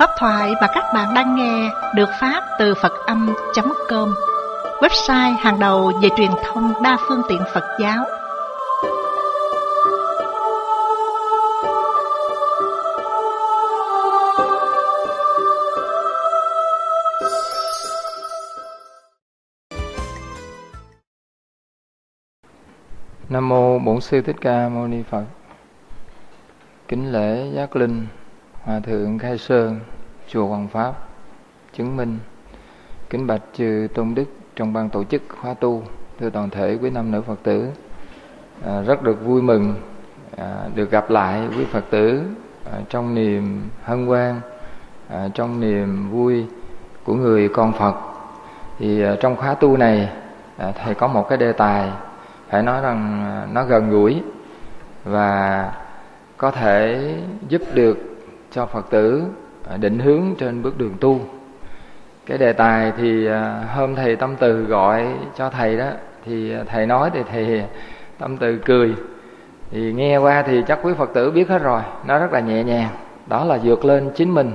Pháp thoại mà các bạn đang nghe được phát từ Phật-âm.com, website hàng đầu về truyền thông đa phương tiện Phật giáo. Nam mô Bổn Sư Thích Ca Mâu Ni Phật. Kính lễ Giác Linh Hòa thượng Khai Sơn, chùa Hoàng Pháp chứng minh. Kính bạch chư tôn đức trong ban tổ chức khóa tu, thưa toàn thể quý nam nữ Phật tử. Rất được vui mừng được gặp lại quý Phật tử trong niềm hân hoan, trong niềm vui của người con Phật. Thì trong khóa tu này thầy có một cái đề tài phải nói rằng nó gần gũi và có thể giúp được cho Phật tử định hướng trên bước đường tu. Cái đề tài thì hôm thầy Tâm Từ gọi cho thầy đó, thì thầy nói thì thầy Tâm Từ cười. Thì nghe qua thì chắc quý Phật tử biết hết rồi, nó rất là nhẹ nhàng. Đó là vượt lên chính mình.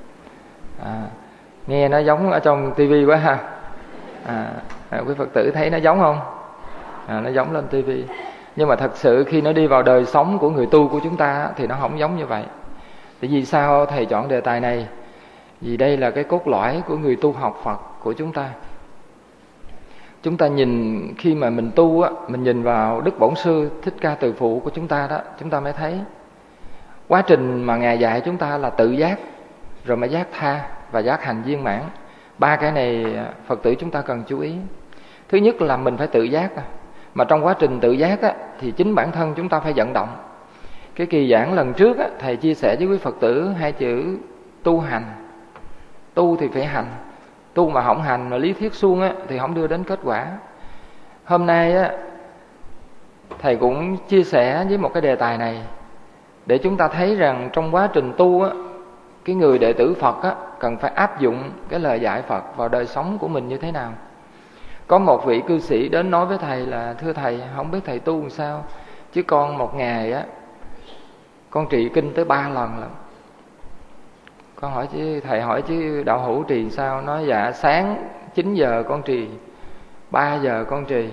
Nghe nó giống ở trong tivi quá ha. Quý Phật tử thấy nó giống không? Nó giống lên tivi. Nhưng mà thật sự khi nó đi vào đời sống của người tu của chúng ta thì nó không giống như vậy. Tại vì sao thầy chọn đề tài này? Vì đây là cái cốt lõi của người tu học Phật của chúng ta. Chúng ta nhìn, khi mà mình tu á, mình nhìn vào Đức Bổn Sư Thích Ca Từ Phụ của chúng ta đó, chúng ta mới thấy quá trình mà Ngài dạy chúng ta là tự giác, rồi mới giác tha và giác hành viên mãn. Ba cái này Phật tử chúng ta cần chú ý. Thứ nhất là mình phải tự giác. Mà trong quá trình tự giác á, thì chính bản thân chúng ta phải vận động. Cái kỳ giảng lần trước á, thầy chia sẻ với quý Phật tử hai chữ tu hành. Tu thì phải hành. Tu mà không hành mà lý thuyết suông á, thì không đưa đến kết quả. Hôm nay á, thầy cũng chia sẻ với một cái đề tài này để chúng ta thấy rằng trong quá trình tu á, cái người đệ tử Phật á, cần phải áp dụng cái lời dạy Phật vào đời sống của mình như thế nào. Có một vị cư sĩ đến nói với thầy là: thưa thầy, không biết thầy tu làm sao, chứ con một ngày á, con trì kinh tới 3 lần lận. Con hỏi chứ thầy, hỏi chứ đạo hữu trì sao? Nói dạ sáng 9 giờ con trì, 3 giờ con trì,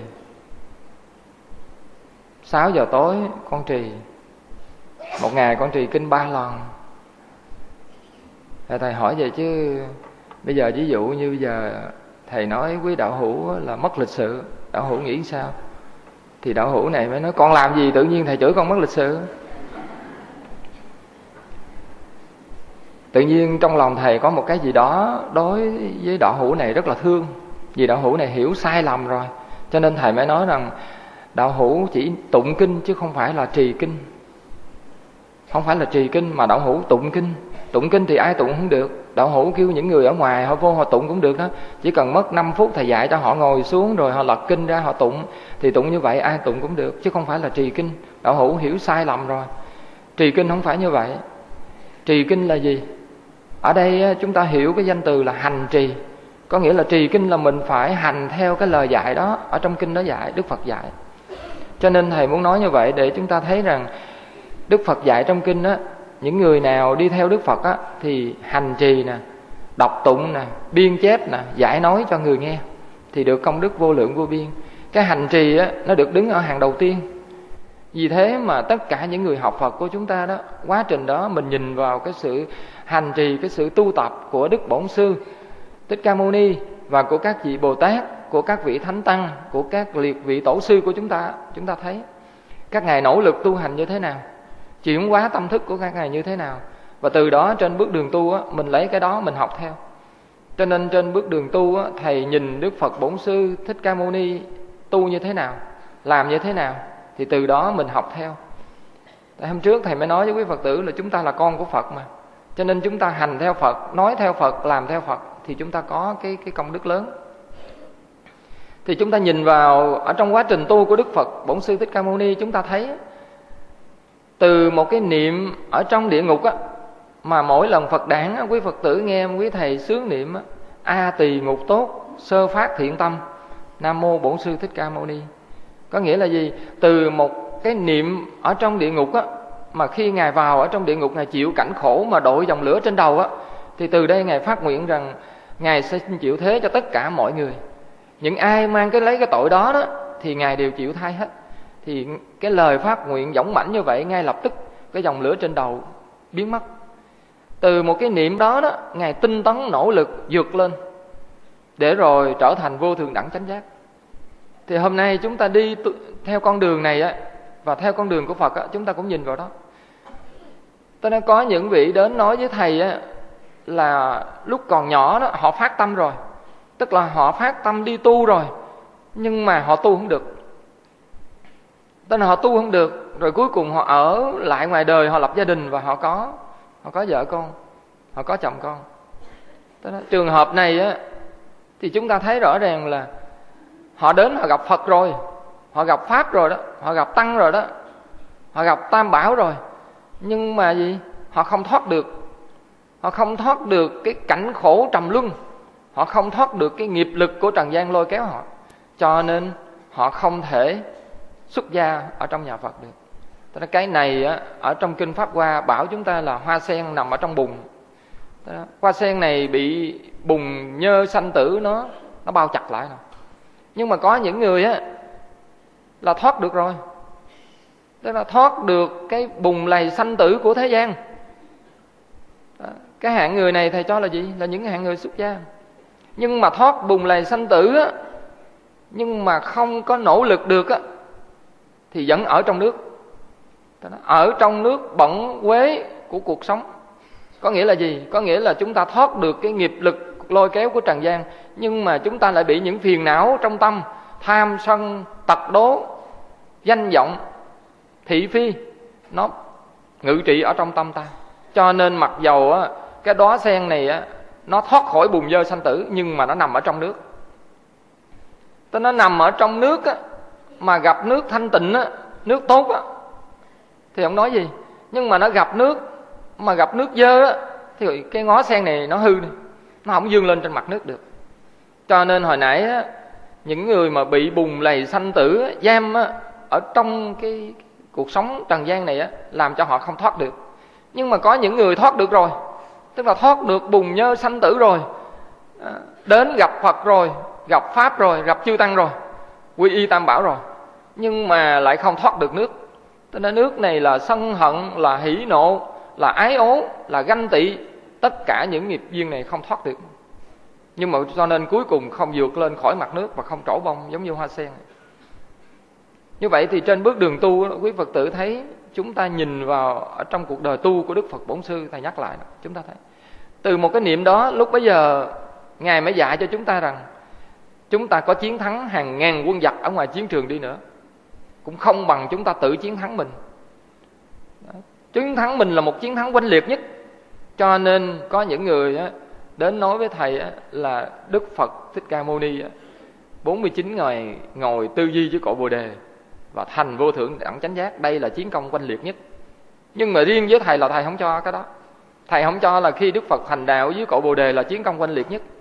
6 giờ tối con trì. Một ngày con trì kinh 3 lần. Thầy hỏi vậy chứ bây giờ ví dụ như bây giờ thầy nói quý đạo hữu là mất lịch sự, đạo hữu nghĩ sao? Thì đạo hữu này mới nói: con làm gì tự nhiên thầy chửi con mất lịch sự? Tự nhiên trong lòng thầy có một cái gì đó đối với đạo hữu này rất là thương. Vì đạo hữu này hiểu sai lầm rồi. Cho nên thầy mới nói rằng đạo hữu chỉ tụng kinh chứ không phải là trì kinh. Không phải là trì kinh mà đạo hữu tụng kinh. Tụng kinh thì ai tụng không được. Đạo hữu kêu những người ở ngoài họ vô họ tụng cũng được đó. Chỉ cần mất 5 phút thầy dạy cho họ ngồi xuống rồi họ lật kinh ra họ tụng. Thì tụng như vậy ai tụng cũng được, chứ không phải là trì kinh. Đạo hữu hiểu sai lầm rồi. Trì kinh không phải như vậy. Trì kinh là gì? Ở đây chúng ta hiểu cái danh từ là hành trì. Có nghĩa là trì kinh là mình phải hành theo cái lời dạy đó. Ở trong kinh đó dạy, Đức Phật dạy. Cho nên thầy muốn nói như vậy để chúng ta thấy rằng Đức Phật dạy trong kinh á, những người nào đi theo Đức Phật á, thì hành trì nè, đọc tụng nè, biên chép nè, giải nói cho người nghe, thì được công đức vô lượng vô biên. Cái hành trì á, nó được đứng ở hàng đầu tiên. Vì thế mà tất cả những người học Phật của chúng ta đó, quá trình đó mình nhìn vào cái sự hành trì, cái sự tu tập của Đức Bổn Sư Thích Ca Mâu Ni và của các vị Bồ Tát, của các vị Thánh Tăng, của các liệt vị tổ sư của chúng ta thấy các ngài nỗ lực tu hành như thế nào, chuyển hóa tâm thức của các ngài như thế nào. Và từ đó trên bước đường tu á, mình lấy cái đó mình học theo. Cho nên trên bước đường tu á, thầy nhìn Đức Phật Bổn Sư Thích Ca Mâu Ni tu như thế nào, làm như thế nào, thì từ đó mình học theo. Tại hôm trước thầy mới nói với quý Phật tử là chúng ta là con của Phật mà. Cho nên chúng ta hành theo Phật, nói theo Phật, làm theo Phật, thì chúng ta có cái công đức lớn. Thì chúng ta nhìn vào ở trong quá trình tu của Đức Phật Bổn Sư Thích Ca Mâu Ni, chúng ta thấy từ một cái niệm ở trong địa ngục á, mà mỗi lần Phật đản á, quý Phật tử nghe quý thầy sướng niệm á: A tỳ ngục tốt, sơ phát thiện tâm, Nam mô Bổn Sư Thích Ca Mâu Ni. Có nghĩa là gì? Từ một cái niệm ở trong địa ngục á, mà khi ngài vào ở trong địa ngục, ngài chịu cảnh khổ mà đội dòng lửa trên đầu á, Thì từ đây Ngài phát nguyện rằng Ngài sẽ chịu thế cho tất cả mọi người. Những ai mang lấy cái tội đó đó thì Ngài đều chịu thay hết. Thì cái lời phát nguyện dũng mãnh như vậy, ngay lập tức cái dòng lửa trên đầu biến mất. Từ một cái niệm đó đó, Ngài tinh tấn nỗ lực vượt lên để rồi trở thành vô thượng đẳng chánh giác. Thì hôm nay chúng ta đi theo con đường này á, và theo con đường của Phật á, chúng ta cũng nhìn vào đó. Tôi nói có những vị đến nói với thầy á, là lúc còn nhỏ đó họ phát tâm rồi, tức là họ phát tâm đi tu rồi, nhưng mà họ tu không được. Tức là họ tu không được, rồi cuối cùng họ ở lại ngoài đời, họ lập gia đình và họ có vợ con, họ có chồng con. Tức là trường hợp này á, thì chúng ta thấy rõ ràng là họ đến họ gặp Phật rồi, họ gặp Pháp rồi đó, họ gặp Tăng rồi đó, họ gặp Tam Bảo rồi, nhưng mà gì? Họ không thoát được. Họ không thoát được cái cảnh khổ trầm luân, họ không thoát được cái nghiệp lực của trần gian lôi kéo họ, cho nên họ không thể xuất gia ở trong nhà Phật được. Tức là cái này á, ở trong Kinh Pháp Hoa bảo chúng ta là hoa sen nằm ở trong bùn. Hoa sen này bị bùn nhơ sanh tử nó bao chặt lại rồi. Nhưng mà có những người á là thoát được rồi, tức là thoát được cái bùn lầy sanh tử của thế gian. Cái hạng người này thầy cho là gì? Là những hạng người xuất gia. Nhưng mà thoát bùn lầy sanh tử á, nhưng mà không có nỗ lực được á, thì vẫn ở trong nước. Ở trong nước bẩn quế của cuộc sống. Có nghĩa là gì? Có nghĩa là chúng ta thoát được cái nghiệp lực lôi kéo của trần gian, nhưng mà chúng ta lại bị những phiền não trong tâm, tham sân tật đố, danh vọng, thị phi, nó ngự trị ở trong tâm ta. Cho nên mặc dầu á, cái đóa sen này á, nó thoát khỏi bùn dơ sanh tử, nhưng mà nó nằm ở trong nước. Nó nằm ở trong nước á, mà gặp nước thanh tịnh á, nước tốt á, thì không nói gì. Nhưng mà nó gặp nước, mà gặp nước dơ á, thì cái ngó sen này nó hư đi, nó không vươn lên trên mặt nước được. Cho nên hồi nãy á, những người mà bị bùn lầy sanh tử á, giam á, ở trong cái cuộc sống trần gian này á, làm cho họ không thoát được. Nhưng mà có những người thoát được rồi, tức là thoát được bùn nhơ sanh tử rồi, đến gặp Phật rồi, gặp Pháp rồi, gặp chư Tăng rồi, quy y Tam Bảo rồi, nhưng mà lại không thoát được nước. Tức là nước này là sân hận, là hỉ nộ, là ái ố, là ganh tị, tất cả những nghiệp duyên này không thoát được. Nhưng mà cho nên cuối cùng không vượt lên khỏi mặt nước và không trổ bông giống như hoa sen. Như vậy thì trên bước đường tu, quý Phật tử thấy, chúng ta nhìn vào ở trong cuộc đời tu của Đức Phật Bổn Sư, thầy nhắc lại, chúng ta thấy từ một cái niệm đó, lúc bấy giờ Ngài mới dạy cho chúng ta rằng chúng ta có chiến thắng hàng ngàn quân giặc ở ngoài chiến trường đi nữa, cũng không bằng chúng ta tự chiến thắng mình. Chiến thắng mình là một chiến thắng oanh liệt nhất. Cho nên có những người đến nói với thầy là Đức Phật Thích Ca Mâu Ni 49 ngày ngồi tư duy với cội Bồ Đề và thành vô thượng đẳng chánh giác, đây là chiến công oanh liệt nhất. Nhưng mà riêng với thầy là thầy không cho cái đó. Thầy không cho là khi Đức Phật thành đạo với cội Bồ Đề là chiến công oanh liệt nhất.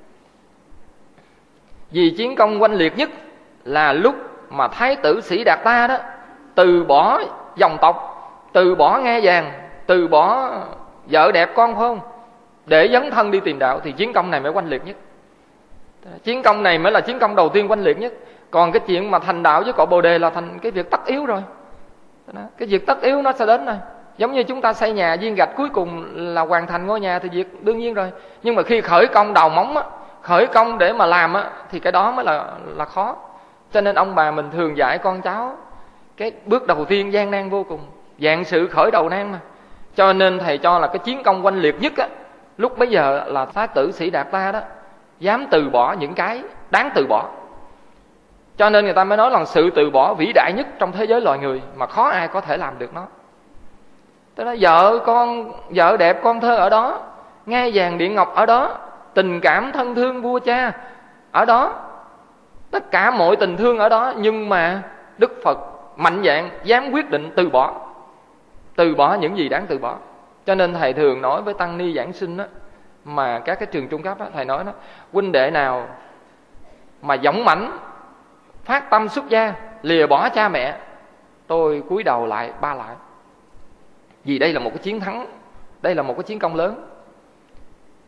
Vì chiến công oanh liệt nhất là lúc mà Thái tử Sĩ Đạt Ta đó từ bỏ dòng tộc, từ bỏ ngai vàng, từ bỏ vợ đẹp con khôn để dấn thân đi tìm đạo, thì chiến công này mới oanh liệt nhất. Chiến công này mới là chiến công đầu tiên oanh liệt nhất. Còn cái chuyện mà thành đạo với cội Bồ Đề là thành cái việc tất yếu rồi. Cái việc tất yếu nó sẽ đến rồi. Giống như chúng ta xây nhà, viên gạch cuối cùng là hoàn thành ngôi nhà thì việc đương nhiên rồi. Nhưng mà khi khởi công đào móng á, khởi công để mà làm á, thì cái đó mới là khó. Cho nên ông bà mình thường dạy con cháu cái bước đầu tiên gian nan vô cùng, vạn sự khởi đầu nan mà. Cho nên thầy cho là cái chiến công oanh liệt nhất á, lúc bấy giờ là Thái tử Sĩ Đạt Ta đó dám từ bỏ những cái đáng từ bỏ. Cho nên người ta mới nói là sự từ bỏ vĩ đại nhất trong thế giới loài người, mà khó ai có thể làm được nó. Tức là vợ đẹp con thơ ở đó, ngai vàng điện ngọc ở đó, tình cảm thân thương vua cha ở đó, tất cả mọi tình thương ở đó. Nhưng mà Đức Phật mạnh dạn dám quyết định từ bỏ những gì đáng từ bỏ. Cho nên thầy thường nói với tăng ni giảng sinh á, mà các cái trường trung cấp á, thầy nói đó, huynh đệ nào mà dũng mãnh phát tâm xuất gia, lìa bỏ cha mẹ, tôi cúi đầu lại ba lại. Vì đây là một cái chiến thắng, đây là một cái chiến công lớn.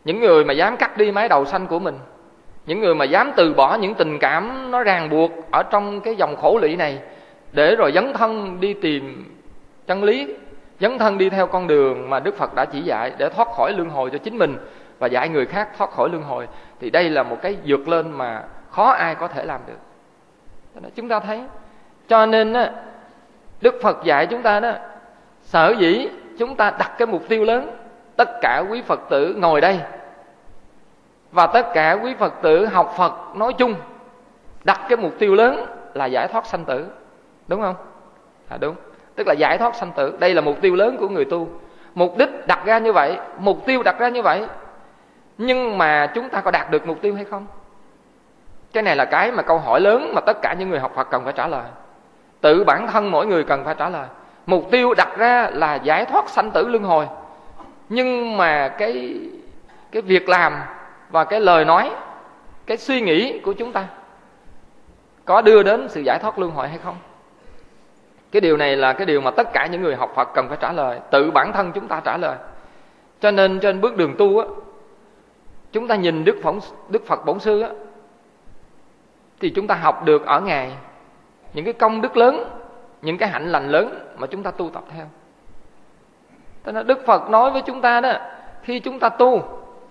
những người mà dám cắt đi mái đầu xanh của mình, những người mà dám từ bỏ những tình cảm nó ràng buộc ở trong cái dòng khổ lụy này, để rồi dấn thân đi tìm chân lý, dấn thân đi theo con đường mà Đức Phật đã chỉ dạy để thoát khỏi luân hồi cho chính mình và dạy người khác thoát khỏi luân hồi, thì đây là một cái vượt lên mà khó ai có thể làm được. Chúng ta thấy, cho nên Đức Phật dạy chúng ta đó, sở dĩ chúng ta đặt cái mục tiêu lớn, tất cả quý Phật tử ngồi đây và tất cả quý Phật tử học Phật nói chung đặt cái mục tiêu lớn là giải thoát sanh tử, đúng không? Đúng, tức là giải thoát sanh tử. Đây là mục tiêu lớn của người tu. Mục đích đặt ra như vậy, mục tiêu đặt ra như vậy, nhưng mà chúng ta có đạt được mục tiêu hay không? Cái này là cái mà câu hỏi lớn mà tất cả những người học Phật cần phải trả lời. Tự bản thân mỗi người cần phải trả lời. Mục tiêu đặt ra là giải thoát sanh tử luân hồi, nhưng mà cái việc làm và cái lời nói, cái suy nghĩ của chúng ta có đưa đến sự giải thoát luân hồi hay không? Cái điều này là cái điều mà tất cả những người học Phật cần phải trả lời. Tự bản thân chúng ta trả lời. Cho nên trên bước đường tu á, chúng ta nhìn Đức Phật Bổn Sư á, thì chúng ta học được ở Ngài những cái công đức lớn, những cái hạnh lành lớn mà chúng ta tu tập theo. Cho nên Đức Phật nói với chúng ta đó, khi chúng ta tu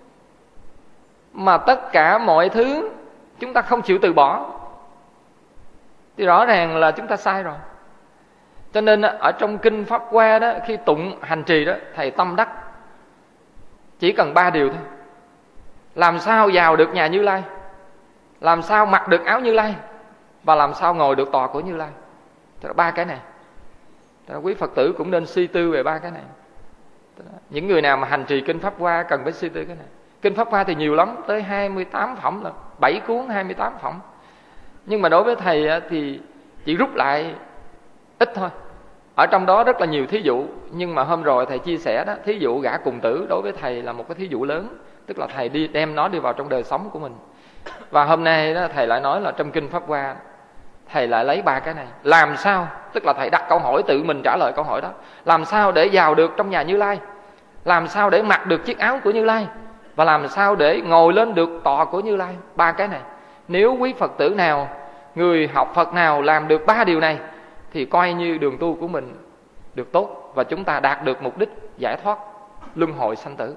mà tất cả mọi thứ chúng ta không chịu từ bỏ thì rõ ràng là chúng ta sai rồi. Cho nên ở trong kinh Pháp Hoa đó, khi tụng hành trì đó, thầy tâm đắc chỉ cần 3 điều thôi. Làm sao vào được nhà Như Lai, làm sao mặc được áo Như Lai, và làm sao ngồi được tòa của Như Lai. Tức là 3 cái này. Tức là quý Phật tử cũng nên suy tư về 3 cái này. Những người nào mà hành trì kinh Pháp Hoa cần phải suy tư cái này. Kinh Pháp Hoa thì nhiều lắm, tới 28 phẩm, là 7 cuốn 28 phẩm. Nhưng mà đối với thầy thì chỉ rút lại ít thôi. Ở trong đó rất là nhiều thí dụ, nhưng mà hôm rồi thầy chia sẻ đó, thí dụ gả cùng tử đối với thầy là một cái thí dụ lớn. Tức là thầy đem nó đi vào trong đời sống của mình. Và hôm nay đó, thầy lại nói là trong kinh Pháp Hoa thầy lại lấy 3 cái này. Làm sao, tức là thầy đặt câu hỏi, tự mình trả lời câu hỏi đó. Làm sao để vào được trong nhà Như Lai, làm sao để mặc được chiếc áo của Như Lai, và làm sao để ngồi lên được tọa của Như Lai. 3 cái này, nếu quý Phật tử nào, người học Phật nào làm được 3 điều này thì coi như đường tu của mình được tốt, và chúng ta đạt được mục đích giải thoát luân hồi sanh tử.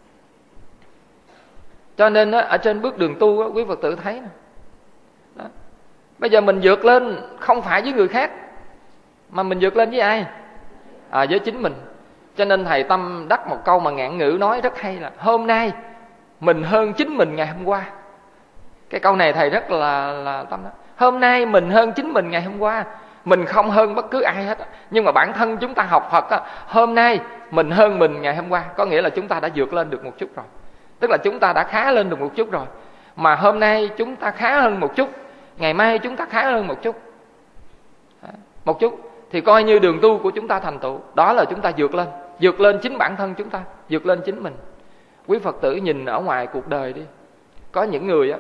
Cho nên ở trên bước đường tu quý Phật tử thấy đó. Bây giờ mình vượt lên không phải với người khác, mà mình vượt lên với ai? Với chính mình. Cho nên thầy tâm đắc một câu mà ngạn ngữ nói rất hay là hôm nay mình hơn chính mình ngày hôm qua. Cái câu này thầy rất là tâm đó. Hôm nay mình hơn chính mình ngày hôm qua. Mình không hơn bất cứ ai hết, nhưng mà bản thân chúng ta học Phật á, hôm nay mình hơn mình ngày hôm qua. Có nghĩa là chúng ta đã vượt lên được một chút rồi. Tức là chúng ta đã khá lên được một chút rồi. Mà hôm nay chúng ta khá hơn một chút, ngày mai chúng ta khá hơn một chút. Một chút thì coi như đường tu của chúng ta thành tựu. Đó là chúng ta vượt lên chính bản thân chúng ta, vượt lên chính mình. Quý Phật tử nhìn ở ngoài cuộc đời đi. Có những người á,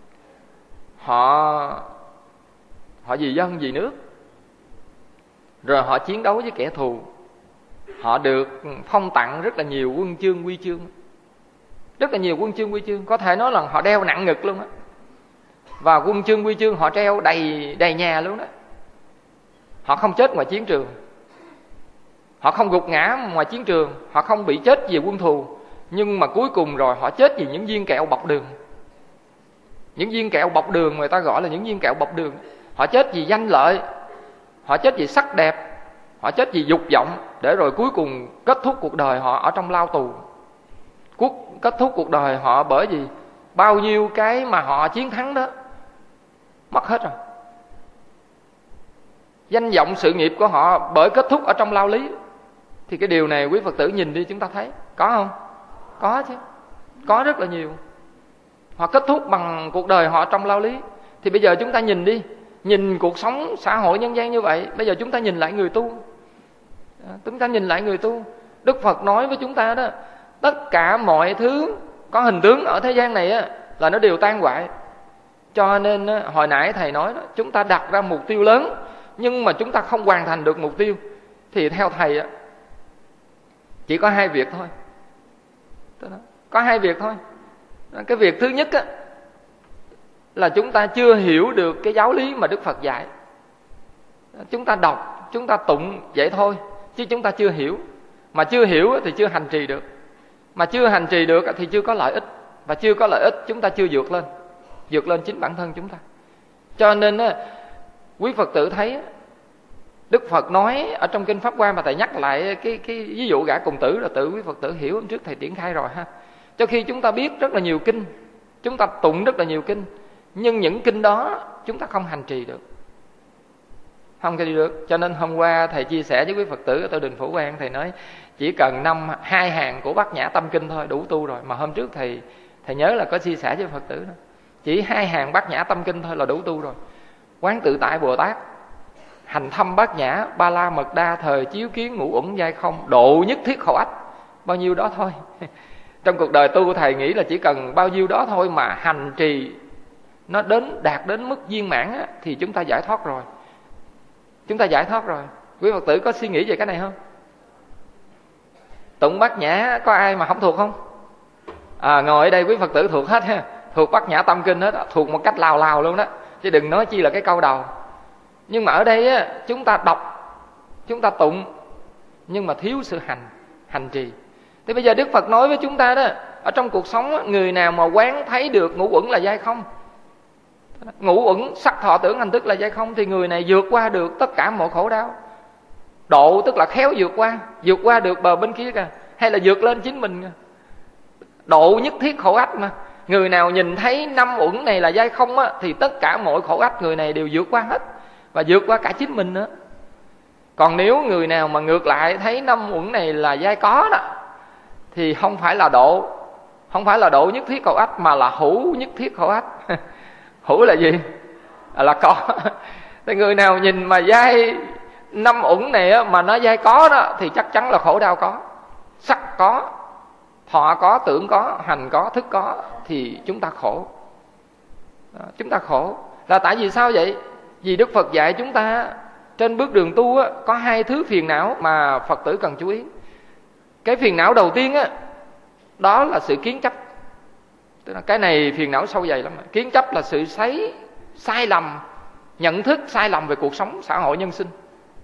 họ vì dân vì nước, rồi họ chiến đấu với kẻ thù, họ được phong tặng rất là nhiều huân chương huy chương, rất là nhiều huân chương huy chương. Có thể nói là họ đeo nặng ngực luôn á. Và huân chương huy chương họ treo đầy nhà luôn đó. Họ không chết ngoài chiến trường, họ không gục ngã ngoài chiến trường, họ không bị chết vì quân thù, nhưng mà cuối cùng rồi họ chết vì những viên kẹo bọc đường. Những viên kẹo bọc đường, người ta gọi là những viên kẹo bọc đường. Họ chết vì danh lợi, họ chết vì sắc đẹp, họ chết vì dục vọng, để rồi cuối cùng kết thúc cuộc đời họ ở trong lao tù. Kết thúc cuộc đời họ bởi vì bao nhiêu cái mà họ chiến thắng đó mất hết rồi. Danh vọng sự nghiệp của họ bởi kết thúc ở trong lao lý. Thì cái điều này quý Phật tử nhìn đi chúng ta thấy có không? Có chứ, có rất là nhiều. Họ kết thúc bằng cuộc đời họ trong lao lý. Thì bây giờ chúng ta nhìn đi, nhìn cuộc sống xã hội nhân gian như vậy. Bây giờ chúng ta nhìn lại người tu. Chúng ta nhìn lại người tu. Đức Phật nói với chúng ta đó, tất cả mọi thứ có hình tướng ở thế gian này á, là nó đều tan hoại. Cho nên hồi nãy thầy nói đó, chúng ta đặt ra mục tiêu lớn, nhưng mà chúng ta không hoàn thành được mục tiêu, thì theo thầy á, chỉ có 2 việc thôi. Có hai việc thôi. Cái việc thứ nhất á, là chúng ta chưa hiểu được cái giáo lý mà Đức Phật dạy. Chúng ta đọc, chúng ta tụng vậy thôi, chứ chúng ta chưa hiểu. Mà chưa hiểu thì chưa hành trì được. Mà chưa hành trì được thì chưa có lợi ích. Và chưa có lợi ích chúng ta chưa vượt lên chính bản thân chúng ta. Cho nên quý Phật tử thấy Đức Phật nói ở trong Kinh Pháp Hoa, mà Thầy nhắc lại cái ví dụ gã cùng tử là tự quý Phật tử hiểu hôm trước Thầy triển khai rồi ha. Cho khi chúng ta biết rất là nhiều kinh, chúng ta tụng rất là nhiều kinh, nhưng những kinh đó chúng ta không hành trì được. Không hành trì được. Cho nên hôm qua Thầy chia sẻ với quý Phật tử ở Tự Đình Phổ Quang, Thầy nói chỉ cần 2 hàng của Bát Nhã Tâm Kinh thôi đủ tu rồi. Mà hôm trước Thầy nhớ là có chia sẻ với Phật tử đó. Chỉ 2 hàng Bát Nhã Tâm Kinh thôi là đủ tu rồi. Quán Tự Tại Bồ Tát, hành thâm Bát Nhã, Ba La Mật Đa, thời chiếu kiến, ngũ uẩn giai không, độ nhất thiết khổ ách. Bao nhiêu đó thôi. Trong cuộc đời tu của Thầy nghĩ là chỉ cần bao nhiêu đó thôi mà hành trì nó đạt đến mức viên mãn á, thì chúng ta giải thoát rồi. Chúng ta giải thoát rồi. Quý Phật tử có suy nghĩ về cái này không? Tụng Bát Nhã có ai mà không thuộc không? Ngồi ở đây quý Phật tử thuộc hết ha. Thuộc Bát Nhã Tâm Kinh hết, thuộc một cách lào luôn đó. Chứ đừng nói chi là cái câu đầu. Nhưng mà ở đây á, chúng ta đọc, chúng ta tụng, nhưng mà thiếu sự hành trì. Thì bây giờ Đức Phật nói với chúng ta đó, ở trong cuộc sống á, người nào mà quán thấy được ngũ uẩn là giai không, ngũ uẩn sắc thọ tưởng hành thức là giai không, thì người này vượt qua được tất cả mọi khổ đau. Độ tức là khéo vượt qua được bờ bên kia kìa, hay là vượt lên chính mình kìa. Độ nhất thiết khổ ách mà. Người nào nhìn thấy 5 uẩn này là giai không á, thì tất cả mọi khổ ách người này đều vượt qua hết, và vượt qua cả chính mình nữa. Còn nếu người nào mà ngược lại thấy 5 uẩn này là giai có đó, thì không phải là độ nhất thiết khổ ách, mà là hữu nhất thiết khổ ách. Hữu là gì? Là có. Thì người nào nhìn mà giai 5 uẩn này á, mà nó giai có đó, thì chắc chắn là khổ đau có, sắc có, thọ có, tưởng có, hành có, thức có, thì chúng ta khổ. Chúng ta khổ là tại vì sao vậy? Vì Đức Phật dạy chúng ta trên bước đường tu á, có 2 thứ phiền não mà Phật tử cần chú ý. Cái phiền não đầu tiên á, đó là sự kiến chấp. Tức là cái này phiền não sâu dày lắm. Kiến chấp là sự sai lầm, nhận thức sai lầm về cuộc sống xã hội nhân sinh.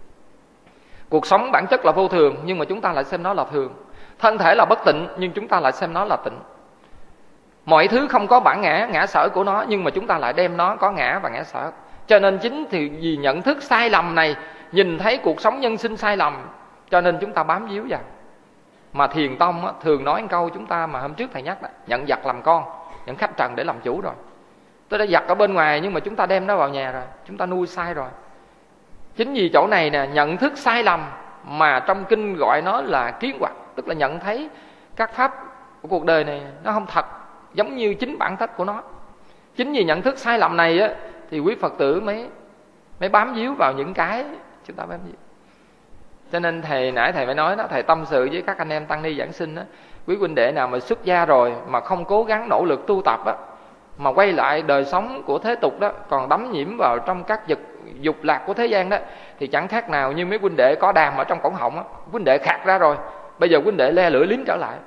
Cuộc sống bản chất là vô thường, nhưng mà chúng ta lại xem nó là thường. Thân thể là bất tịnh, nhưng chúng ta lại xem nó là tịnh. Mọi thứ không có bản ngã sở của nó, nhưng mà chúng ta lại đem nó có ngã và ngã sở. Cho nên chính thì vì nhận thức sai lầm này, nhìn thấy cuộc sống nhân sinh sai lầm, cho nên chúng ta bám víu vào. Mà Thiền Tông á, thường nói một câu chúng ta mà hôm trước Thầy nhắc đó, nhận giặc làm con, nhận khách trần để làm chủ rồi. Tôi đã giặc ở bên ngoài, nhưng mà chúng ta đem nó vào nhà rồi, chúng ta nuôi sai rồi. Chính vì chỗ này nè, nhận thức sai lầm, mà trong kinh gọi nó là kiến hoặc, tức là nhận thấy các pháp của cuộc đời này nó không thật giống như chính bản chất của nó. Chính vì nhận thức sai lầm này á, thì quý Phật tử mới bám víu vào những cái chúng ta bám víu. Cho nên nãy Thầy mới nói đó, Thầy tâm sự với các anh em tăng ni giảng sinh đó, quý huynh đệ nào mà xuất gia rồi mà không cố gắng nỗ lực tu tập á, mà quay lại đời sống của thế tục đó, còn đắm nhiễm vào trong các dục lạc của thế gian đó, thì chẳng khác nào như mấy huynh đệ có đàm ở trong cổng họng á, huynh đệ khạc ra rồi, bây giờ huynh đệ le lưỡi liếm trở lại.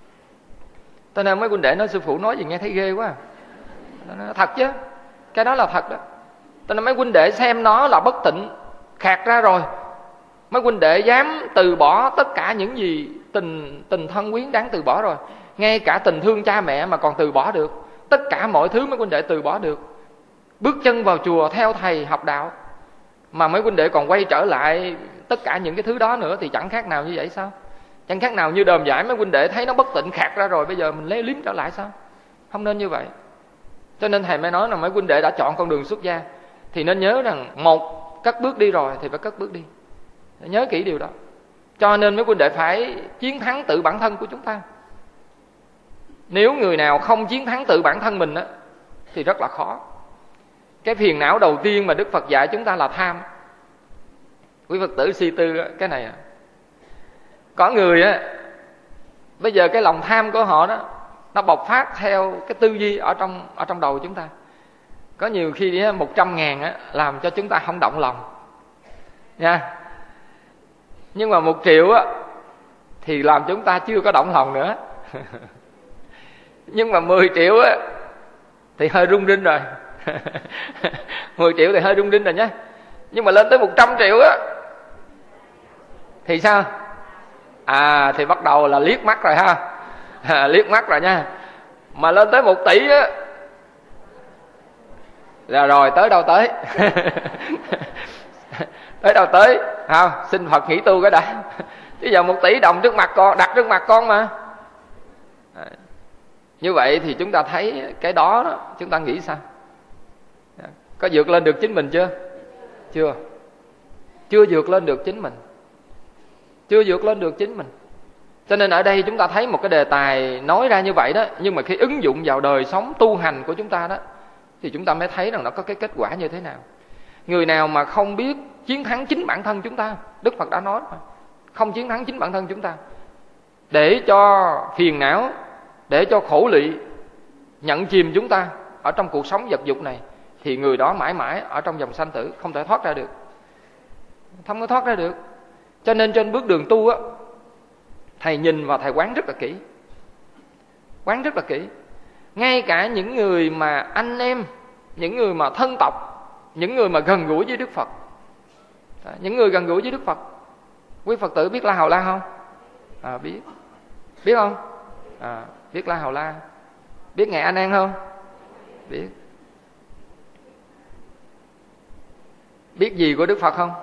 Cho nên mấy huynh đệ nói sư phụ nói gì nghe thấy ghê quá. Thật chứ, cái đó là thật đó. Cho nên mấy huynh đệ xem nó là bất tịnh, khạc ra rồi, mấy huynh đệ dám từ bỏ tất cả những gì tình thân quyến đáng từ bỏ rồi. Ngay cả tình thương cha mẹ mà còn từ bỏ được. Tất cả mọi thứ mấy huynh đệ từ bỏ được. Bước chân vào chùa theo thầy học đạo, mà mấy huynh đệ còn quay trở lại tất cả những cái thứ đó nữa, thì chẳng khác nào như vậy sao? Chẳng khác nào như đờm giải mấy huynh đệ thấy nó bất tịnh khạc ra rồi, bây giờ mình lấy liếm trở lại sao? Không nên như vậy. Cho nên Thầy mới nói là mấy huynh đệ đã chọn con đường xuất gia thì nên nhớ rằng một, cất bước đi rồi thì phải cất bước đi. Nhớ kỹ điều đó. Cho nên mấy huynh đệ phải chiến thắng tự bản thân của chúng ta. Nếu người nào không chiến thắng tự bản thân mình á, thì rất là khó. Cái phiền não đầu tiên mà Đức Phật dạy chúng ta là tham. Quý Phật tử suy tư cái này. Có người á, bây giờ cái lòng tham của họ đó, nó bộc phát theo cái tư duy ở trong đầu chúng ta. Có nhiều khi 100.000 á, làm cho chúng ta không động lòng nha. Nhưng mà 1 triệu á, thì làm chúng ta chưa có động lòng nữa. Nhưng mà 10 triệu á thì hơi rung rinh rồi. 10 triệu thì hơi rung rinh rồi nhé. Nhưng mà lên tới 100 triệu á thì sao? Thì bắt đầu là liếc mắt rồi ha. Liếc mắt rồi nha. Mà lên tới 1 tỷ á là rồi tới đâu tới. Tới đâu tới, không? Xin Phật nghỉ tu cái đã. Chứ giờ 1 tỷ đồng trước mặt con, đặt trước mặt con mà. Như vậy thì chúng ta thấy cái đó, chúng ta nghĩ sao? Có vượt lên được chính mình chưa? Chưa vượt lên được chính mình. Chưa vượt lên được chính mình. Cho nên ở đây chúng ta thấy một cái đề tài nói ra như vậy đó, nhưng mà khi ứng dụng vào đời sống tu hành của chúng ta đó, thì chúng ta mới thấy rằng nó có cái kết quả như thế nào. Người nào mà không biết chiến thắng chính bản thân chúng ta, Đức Phật đã nói rồi, không chiến thắng chính bản thân chúng ta, để cho phiền não, để cho khổ lụy nhận chìm chúng ta ở trong cuộc sống vật dục này, thì người đó mãi mãi ở trong vòng sanh tử, không thể thoát ra được. Không có thoát ra được. Cho nên trên bước đường tu á, thầy nhìn và thầy quán rất là kỹ. Quán rất là kỹ. Ngay cả những người mà anh em, những người mà thân tộc, những người mà gần gũi với Đức Phật, những người gần gũi với Đức Phật, quý Phật tử biết La Hầu La không? Biết. Biết không? Biết La Hầu La. Biết Ngài A Nan không? Biết. Biết gì của Đức Phật không?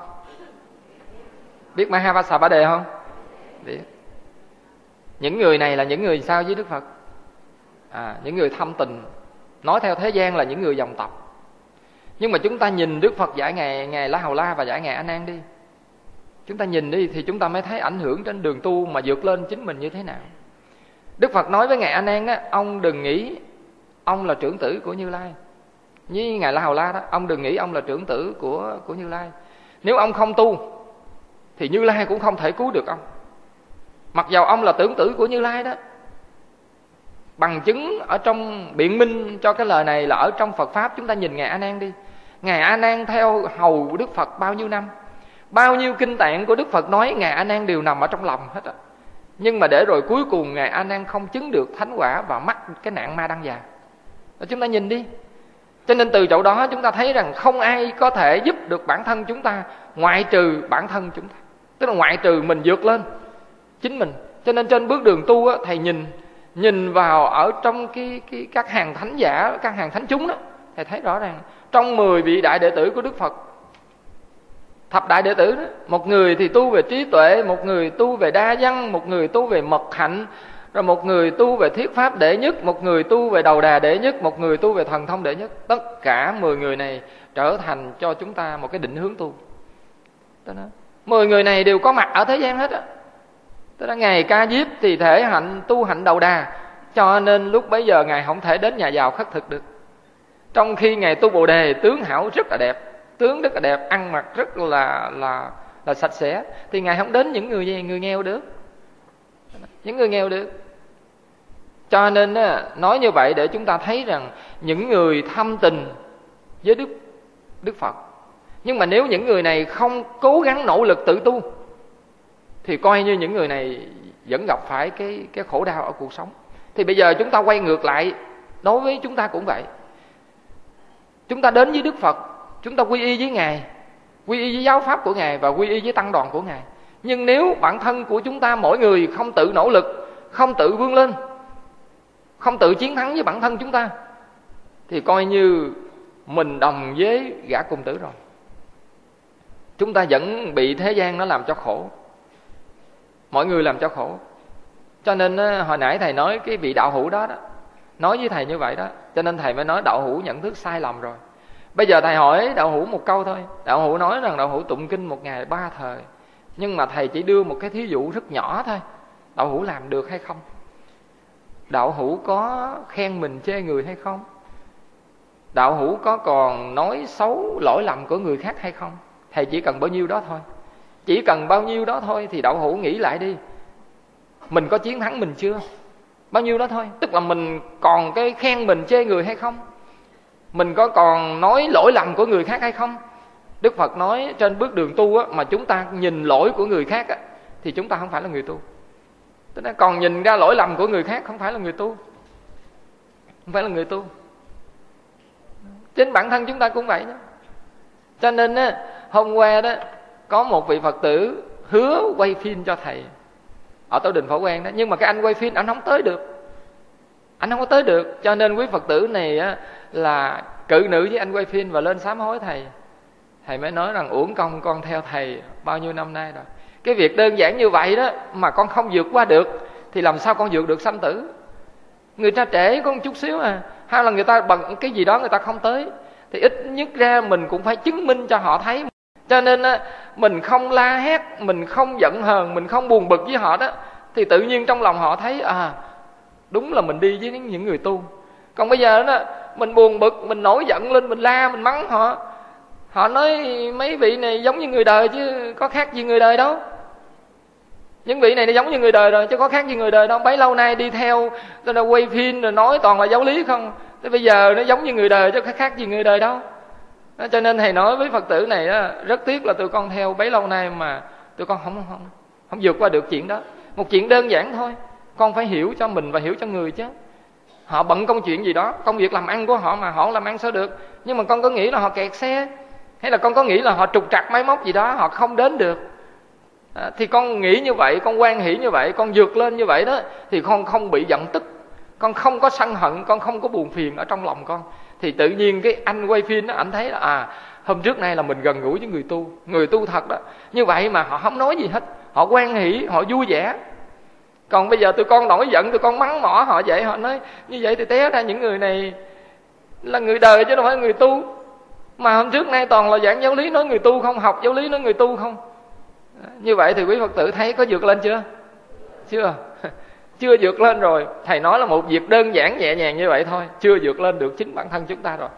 Biết Mahavasapada không? Biết. Những người này là những người sao với Đức Phật? Những người thâm tình. Nói theo thế gian là những người dòng tộc. Nhưng mà chúng ta nhìn Đức Phật dạy Ngài La Hầu La và dạy Ngài A Nan đi. Chúng ta nhìn đi thì chúng ta mới thấy ảnh hưởng trên đường tu mà vượt lên chính mình như thế nào. Đức Phật nói với Ngài A Nan á, ông đừng nghĩ ông là trưởng tử của Như Lai. Với Ngài La Hầu La đó, ông đừng nghĩ ông là trưởng tử của Như Lai. Nếu ông không tu thì Như Lai cũng không thể cứu được ông. Mặc dầu ông là trưởng tử của Như Lai đó. Bằng chứng ở trong biện minh cho cái lời này là ở trong Phật Pháp. Chúng ta nhìn Ngài A Nan đi. Ngài A Nan theo hầu Đức Phật bao nhiêu năm, bao nhiêu kinh tạng của Đức Phật nói Ngài A Nan đều nằm ở trong lòng hết á. Nhưng mà để rồi cuối cùng Ngài A Nan không chứng được thánh quả và mắc cái nạn ma đăng già. Chúng ta nhìn đi. Cho nên từ chỗ đó chúng ta thấy rằng không ai có thể giúp được bản thân chúng ta ngoại trừ bản thân chúng ta. Tức là ngoại trừ mình vượt lên chính mình. Cho nên trên bước đường tu á, thầy nhìn vào ở trong các hàng thánh giả, các hàng thánh chúng đó, thầy thấy rõ ràng trong 10 vị đại đệ tử của Đức Phật, thập đại đệ tử đó, một người thì tu về trí tuệ, một người tu về đa văn, một người tu về mật hạnh, rồi một người tu về thuyết pháp đệ nhất, một người tu về đầu đà đệ nhất, một người tu về thần thông đệ nhất. Tất cả 10 người này trở thành cho chúng ta một cái định hướng tu. 10 người này đều có mặt ở thế gian hết á. Tức là Ngài Ca Diếp thì thể hạnh tu hạnh đầu đà, cho nên lúc bấy giờ Ngài không thể đến nhà giàu khất thực được. Trong khi Ngài tu Bồ Đề, tướng hảo rất là đẹp, tướng rất là đẹp, ăn mặc rất là sạch sẽ, thì Ngài không đến những người nghèo được. Những người nghèo được. Cho nên nói như vậy để chúng ta thấy rằng những người thâm tình với Đức Phật, nhưng mà nếu những người này không cố gắng nỗ lực tự tu thì coi như những người này vẫn gặp phải cái khổ đau ở cuộc sống. Thì bây giờ chúng ta quay ngược lại, đối với chúng ta cũng vậy. Chúng ta đến với Đức Phật, chúng ta quy y với Ngài, quy y với giáo pháp của Ngài và quy y với tăng đoàn của Ngài. Nhưng nếu bản thân của chúng ta mỗi người không tự nỗ lực, không tự vươn lên, không tự chiến thắng với bản thân chúng ta, thì coi như mình đồng với gã cùng tử rồi. Chúng ta vẫn bị thế gian nó làm cho khổ, mọi người làm cho khổ. Cho nên hồi nãy thầy nói cái vị đạo hữu đó nói với thầy như vậy đó. Cho nên thầy mới nói đạo hữu nhận thức sai lầm rồi. Bây giờ thầy hỏi đạo hữu một câu thôi. Đạo hữu nói rằng đạo hữu tụng kinh 1 ngày 3 thời. Nhưng mà thầy chỉ đưa một cái thí dụ rất nhỏ thôi. Đạo hữu làm được hay không? Đạo hữu có khen mình chê người hay không? Đạo hữu có còn nói xấu lỗi lầm của người khác hay không? Thầy chỉ cần bao nhiêu đó thôi. Chỉ cần bao nhiêu đó thôi thì đạo hữu nghĩ lại đi. Mình có chiến thắng mình chưa? Bao nhiêu đó thôi. Tức là mình còn cái khen mình chê người hay không? Mình có còn nói lỗi lầm của người khác hay không? Đức Phật nói trên bước đường tu á, mà chúng ta nhìn lỗi của người khác á, thì chúng ta không phải là người tu. Tức là còn nhìn ra lỗi lầm của người khác không phải là người tu. không phải là người tu. Chính bản thân chúng ta cũng vậy đó. Cho nên á, hôm qua đó có một vị Phật tử hứa quay phim cho thầy ở Tổ Đình Phổ Quang đó, nhưng mà cái anh quay phim anh không tới được. Anh không có tới được, cho nên quý Phật tử này á, là cự nữ với anh quay phim và lên sám hối thầy. Thầy mới nói rằng uổng công con theo thầy bao nhiêu năm nay rồi. Cái việc đơn giản như vậy đó mà con không vượt qua được thì làm sao con vượt được sanh tử. Người ta trễ có một chút xíu hay là người ta bằng cái gì đó người ta không tới, thì ít nhất ra mình cũng phải chứng minh cho họ thấy. Cho nên mình không la hét, mình không giận hờn, mình không buồn bực với họ đó, thì tự nhiên trong lòng họ thấy đúng là mình đi với những người tu. Còn bây giờ đó mình buồn bực, mình nổi giận lên, mình la, mình mắng họ. Họ nói mấy vị này giống như người đời chứ có khác gì người đời đâu. Những vị này giống như người đời rồi chứ có khác gì người đời đâu. Bấy lâu nay đi theo tôi đã quay phim rồi nói toàn là giáo lý không. Thế bây giờ nó giống như người đời chứ có khác gì người đời đâu. Đó, cho nên thầy nói với Phật tử này đó, rất tiếc là tụi con theo bấy lâu nay mà tụi con không vượt qua được chuyện đó. Một chuyện đơn giản thôi, con phải hiểu cho mình và hiểu cho người chứ. Họ bận công chuyện gì đó, công việc làm ăn của họ mà họ làm ăn sao được. Nhưng mà con có nghĩ là họ kẹt xe, hay là con có nghĩ là họ trục trặc máy móc gì đó họ không đến được, thì con nghĩ như vậy, con hoan hỷ như vậy, con vượt lên như vậy đó, thì con không bị giận tức, con không có sân hận, con không có buồn phiền ở trong lòng con. Thì tự nhiên cái anh quay phim đó, anh thấy là hôm trước nay là mình gần gũi với người tu thật đó. Như vậy mà họ không nói gì hết, họ hoan hỷ, họ vui vẻ. Còn bây giờ tụi con nổi giận, tụi con mắng mỏ họ vậy, họ nói như vậy thì té ra những người này là người đời chứ đâu phải người tu. Mà hôm trước nay toàn là giảng giáo lý nói người tu không, học giáo lý nói người tu không. Như vậy thì quý Phật tử thấy có vượt lên chưa? Chưa vượt lên rồi. Thầy nói là một việc đơn giản nhẹ nhàng như vậy thôi, chưa vượt lên được chính bản thân chúng ta rồi.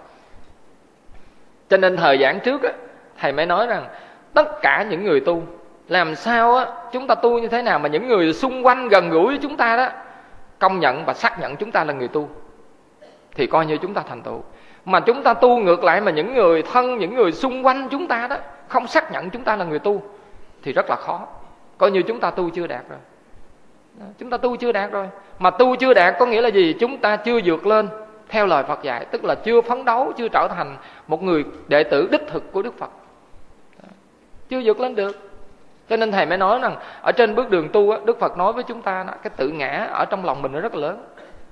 Cho nên thời giảng trước á, thầy mới nói rằng tất cả những người tu, làm sao á, chúng ta tu như thế nào mà những người xung quanh gần gũi với chúng ta đó công nhận và xác nhận chúng ta là người tu, thì coi như chúng ta thành tựu. Mà chúng ta tu ngược lại mà những người thân, những người xung quanh chúng ta đó không xác nhận chúng ta là người tu thì rất là khó, coi như chúng ta tu chưa đạt rồi. Chúng ta tu chưa đạt rồi. Mà tu chưa đạt có nghĩa là gì? Chúng ta chưa vượt lên theo lời Phật dạy, tức là chưa phấn đấu, chưa trở thành một người đệ tử đích thực của Đức Phật, chưa vượt lên được. Cho nên thầy mới nói rằng ở trên bước đường tu á, Đức Phật nói với chúng ta đó, cái tự ngã ở trong lòng mình nó rất là lớn,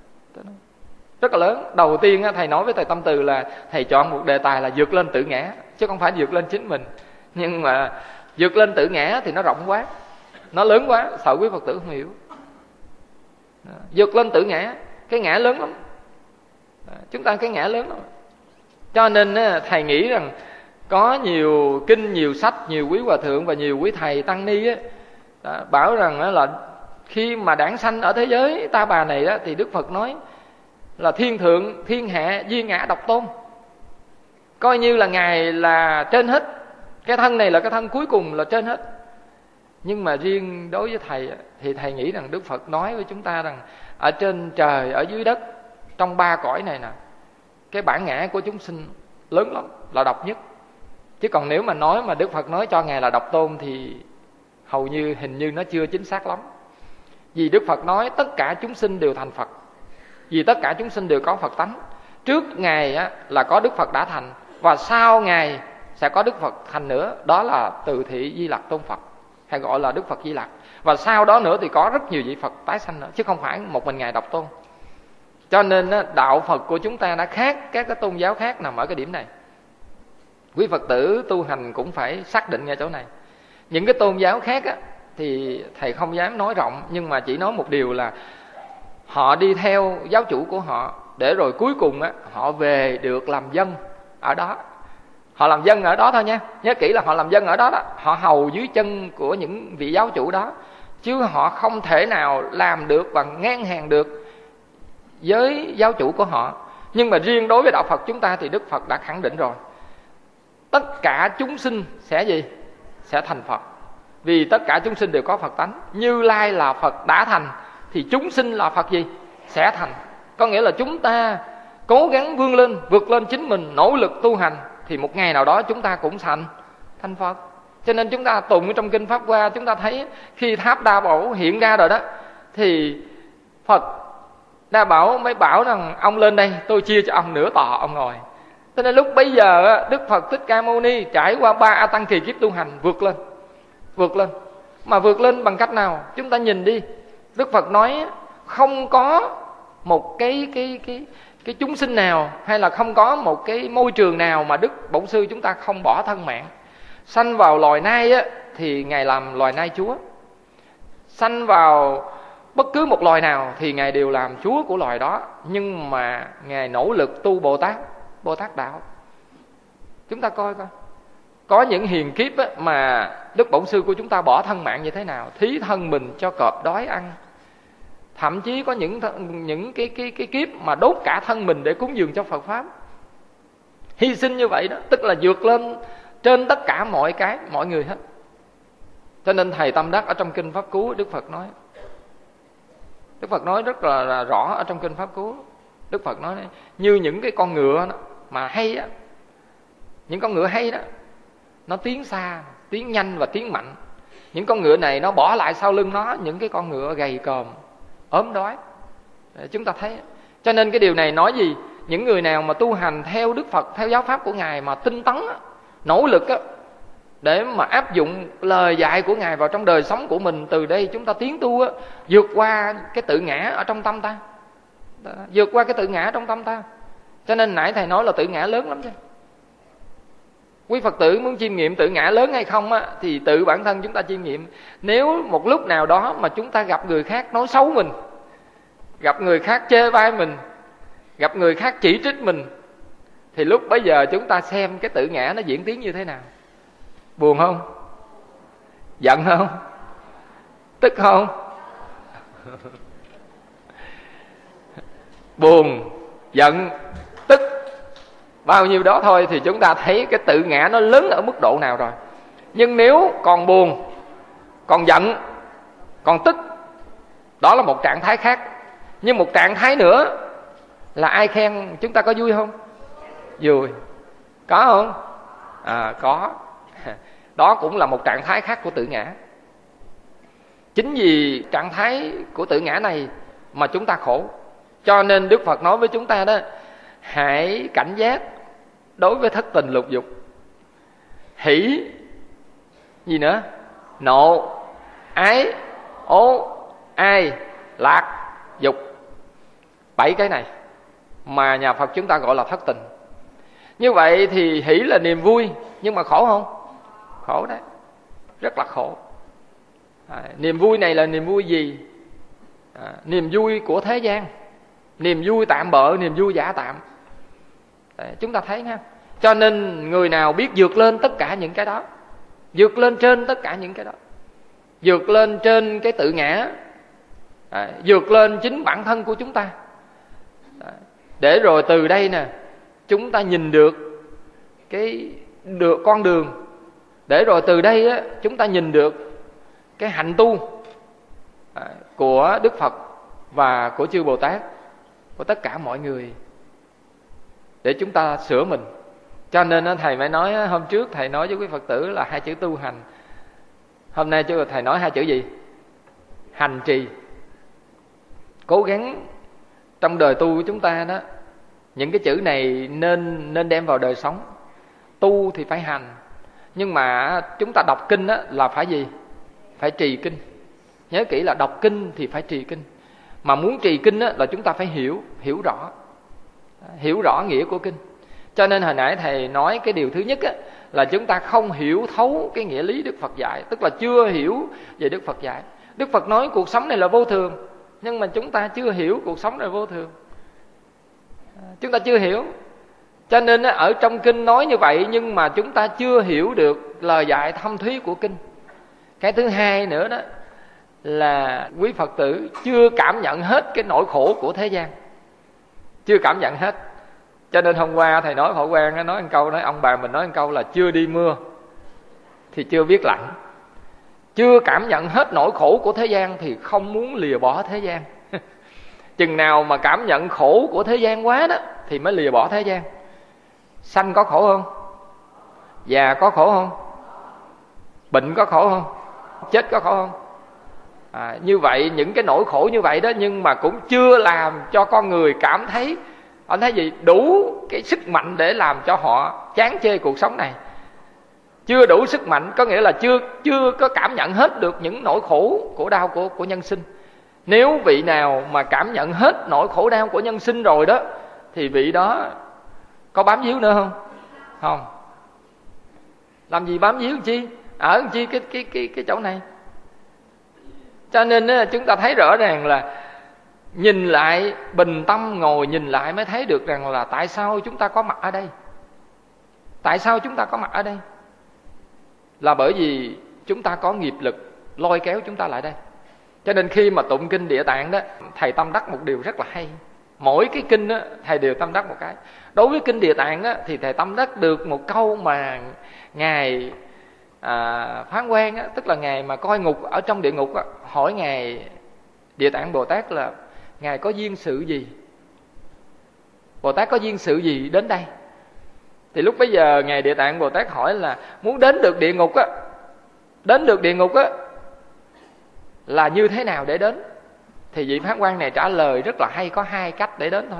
rất là lớn. Đầu tiên á, thầy nói với thầy Tâm Từ là thầy chọn một đề tài là vượt lên tự ngã, chứ không phải vượt lên chính mình. Nhưng mà vượt lên tự ngã thì nó rộng quá, nó lớn quá, sợ quý Phật tử không hiểu. Vượt lên tự ngã, cái ngã lớn lắm. Chúng ta cái ngã lớn lắm. Cho nên thầy nghĩ rằng có nhiều kinh, nhiều sách, nhiều quý hòa thượng và nhiều quý thầy tăng ni bảo rằng là khi mà đản sanh ở thế giới ta bà này đó, thì Đức Phật nói là thiên thượng thiên hạ duy ngã độc tôn, coi như là Ngài là trên hết, cái thân này là cái thân cuối cùng là trên hết. Nhưng mà riêng đối với thầy thì thầy nghĩ rằng Đức Phật nói với chúng ta rằng ở trên trời, ở dưới đất, trong ba cõi này nè, cái bản ngã của chúng sinh lớn lắm, là độc nhất. Chứ còn nếu mà nói mà Đức Phật nói cho Ngài là độc tôn thì hầu như hình như nó chưa chính xác lắm. Vì Đức Phật nói tất cả chúng sinh đều thành Phật, vì tất cả chúng sinh đều có Phật tánh. Trước Ngài là có Đức Phật đã thành, và sau Ngài sẽ có Đức Phật thành nữa, đó là Từ Thị Di Lặc Tôn Phật, hay gọi là Đức Phật Di Lặc. Và sau đó nữa thì có rất nhiều vị Phật tái sanh nữa, chứ không phải một mình Ngài độc tôn. Cho nên đạo Phật của chúng ta đã khác các cái tôn giáo khác nằm ở cái điểm này. Quý Phật tử tu hành cũng phải xác định ngay chỗ này. Những cái tôn giáo khác thì thầy không dám nói rộng, nhưng mà chỉ nói một điều là họ đi theo giáo chủ của họ, để rồi cuối cùng họ về được làm dân ở đó. Họ làm dân ở đó thôi nha, nhớ kỹ là họ làm dân ở đó đó. Họ hầu dưới chân của những vị giáo chủ đó, chứ họ không thể nào làm được và ngang hàng được với giáo chủ của họ. Nhưng mà riêng đối với đạo Phật chúng ta thì Đức Phật đã khẳng định rồi, tất cả chúng sinh sẽ gì? Sẽ thành Phật. Vì tất cả chúng sinh đều có Phật tánh. Như Lai là Phật đã thành, thì chúng sinh là Phật gì? Sẽ thành. Có nghĩa là chúng ta cố gắng vươn lên, vượt lên chính mình, nỗ lực tu hành, thì một ngày nào đó chúng ta cũng thành Phật. Cho nên chúng ta tụng trong Kinh Pháp Hoa, chúng ta thấy khi Tháp Đa Bảo hiện ra rồi đó, thì Phật Na Bảo mới bảo rằng ông lên đây, tôi chia cho ông nửa tọa, ông ngồi. Cho nên lúc bấy giờ Đức Phật Thích Ca Mâu Ni trải qua 3 A Tăng kỳ kiếp tu hành, vượt lên. Mà vượt lên bằng cách nào? Chúng ta nhìn đi. Đức Phật nói không có một cái chúng sinh nào, hay là không có một cái môi trường nào mà Đức Bổn Sư chúng ta không bỏ thân mạng. Sanh vào loài nai á, thì Ngài làm loài nai chúa. Sanh vào bất cứ một loài nào thì Ngài đều làm chúa của loài đó. Nhưng mà Ngài nỗ lực tu Bồ Tát đạo. Chúng ta coi coi, có những hiền kiếp á, mà Đức Bổn Sư của chúng ta bỏ thân mạng như thế nào, thí thân mình cho cọp đói ăn. Thậm chí có những cái kiếp mà đốt cả thân mình để cúng dường cho Phật pháp. Hy sinh như vậy đó, tức là vượt lên trên tất cả mọi người hết. Cho nên Thầy Tâm Đắc ở trong Kinh Pháp Cú, Đức Phật nói rất là rõ ở trong Kinh Pháp Cú. Đức Phật nói như những cái con ngựa đó, mà hay á, những con ngựa hay đó, nó tiến xa, tiến nhanh và tiến mạnh. Những con ngựa này nó bỏ lại sau lưng nó những cái con ngựa gầy còm, ốm đói. Để chúng ta thấy. Cho nên cái điều này nói gì? Những người nào mà tu hành theo Đức Phật, theo giáo pháp của Ngài mà tinh tấn, nỗ lực để mà áp dụng lời dạy của Ngài vào trong đời sống của mình, từ đây chúng ta tiến tu vượt qua cái tự ngã ở trong tâm ta. Vượt qua cái tự ngã trong tâm ta. Cho nên nãy Thầy nói là tự ngã lớn lắm chứ. Quý Phật tử muốn chiêm nghiệm tự ngã lớn hay không á, thì tự bản thân chúng ta chiêm nghiệm. Nếu một lúc nào đó mà chúng ta gặp người khác nói xấu mình, gặp người khác chê bai mình, gặp người khác chỉ trích mình, thì lúc bấy giờ chúng ta xem cái tự ngã nó diễn tiến như thế nào. Buồn không? Giận không? Tức không? Buồn, giận, tức, bao nhiêu đó thôi thì chúng ta thấy cái tự ngã nó lớn ở mức độ nào rồi. Nhưng nếu còn buồn, còn giận, còn tức, đó là một trạng thái khác. Nhưng một trạng thái nữa là ai khen chúng ta có vui không? Vui. Có không? Có. Đó cũng là một trạng thái khác của tự ngã. Chính vì trạng thái của tự ngã này mà chúng ta khổ. Cho nên Đức Phật nói với chúng ta đó, hãy cảnh giác đối với thất tình lục dục. Hỷ gì nữa? Nộ, ái, ố, ai, lạc, dục. 7 cái này mà nhà Phật chúng ta gọi là thất tình. Như vậy thì hỷ là niềm vui, nhưng mà khổ không? Khổ đấy, rất là khổ. Niềm vui này là niềm vui gì? Niềm vui của thế gian, niềm vui tạm bợ, niềm vui giả tạm. Chúng ta thấy nha. Cho nên người nào biết vượt lên tất cả những cái đó, vượt lên trên tất cả những cái đó, vượt lên trên cái tự ngã, vượt lên chính bản thân của chúng ta, để rồi từ đây nè chúng ta nhìn được con đường, để rồi từ đây á, chúng ta nhìn được cái hạnh tu của Đức Phật và của chư Bồ Tát, của tất cả mọi người, để chúng ta sửa mình. Cho nên Thầy mới nói, hôm trước Thầy nói với quý Phật tử là 2 chữ tu hành. Hôm nay Thầy nói 2 chữ gì? Hành trì. Cố gắng trong đời tu của chúng ta đó, những cái chữ này nên đem vào đời sống. Tu thì phải hành, nhưng mà chúng ta đọc kinh đó là phải gì? Phải trì kinh. Nhớ kỹ là đọc kinh thì phải trì kinh. Mà muốn trì kinh đó là chúng ta phải hiểu rõ nghĩa của kinh. Cho nên hồi nãy Thầy nói cái điều thứ nhất á, là chúng ta không hiểu thấu cái nghĩa lý Đức Phật dạy, tức là chưa hiểu về Đức Phật dạy. Đức Phật nói cuộc sống này là vô thường, nhưng mà chúng ta chưa hiểu cuộc sống này vô thường. Chúng ta chưa hiểu. Cho nên ở trong kinh nói như vậy, nhưng mà chúng ta chưa hiểu được lời dạy thâm thúy của kinh. Cái thứ hai nữa đó là quý Phật tử chưa cảm nhận hết cái nỗi khổ của thế gian, chưa cảm nhận hết. Cho nên hôm qua Thầy nói Phổ Quang nói một câu, nói ông bà mình nói một câu là chưa đi mưa thì chưa biết lạnh. Chưa cảm nhận hết nỗi khổ của thế gian thì không muốn lìa bỏ thế gian. Chừng nào mà cảm nhận khổ của thế gian quá đó thì mới lìa bỏ thế gian. Sanh có khổ không? Già có khổ không? Bệnh có khổ không? Chết có khổ không? Như vậy những cái nỗi khổ như vậy đó, nhưng mà cũng chưa làm cho con người cảm thấy, anh thấy gì, đủ cái sức mạnh để làm cho họ chán chê cuộc sống này. Chưa đủ sức mạnh, có nghĩa là chưa có cảm nhận hết được những nỗi khổ, khổ đau của nhân sinh. Nếu vị nào mà cảm nhận hết nỗi khổ đau của nhân sinh rồi đó, thì vị đó có bám víu nữa không? Không. Làm gì bám víu chi? Ở làm chi cái chỗ này? Cho nên chúng ta thấy rõ ràng là nhìn lại, bình tâm ngồi nhìn lại mới thấy được rằng là tại sao chúng ta có mặt ở đây. Tại sao chúng ta có mặt ở đây? Là bởi vì chúng ta có nghiệp lực lôi kéo chúng ta lại đây. Cho nên khi mà tụng kinh Địa Tạng đó, thầy tâm đắc một điều rất là hay. Mỗi cái kinh đó, thầy đều tâm đắc một cái. Đối với kinh Địa Tạng đó, thì thầy tâm đắc được một câu mà ngài Phán Quan á, tức là ngài mà coi ngục ở trong địa ngục á, hỏi ngài Địa Tạng Bồ Tát là ngài có duyên sự gì, Bồ Tát có duyên sự gì đến đây. Thì lúc bấy giờ ngài Địa Tạng Bồ Tát hỏi là muốn đến được địa ngục á, đến được địa ngục á là như thế nào để đến. Thì vị Phán Quan này trả lời rất là hay, có hai cách để đến thôi.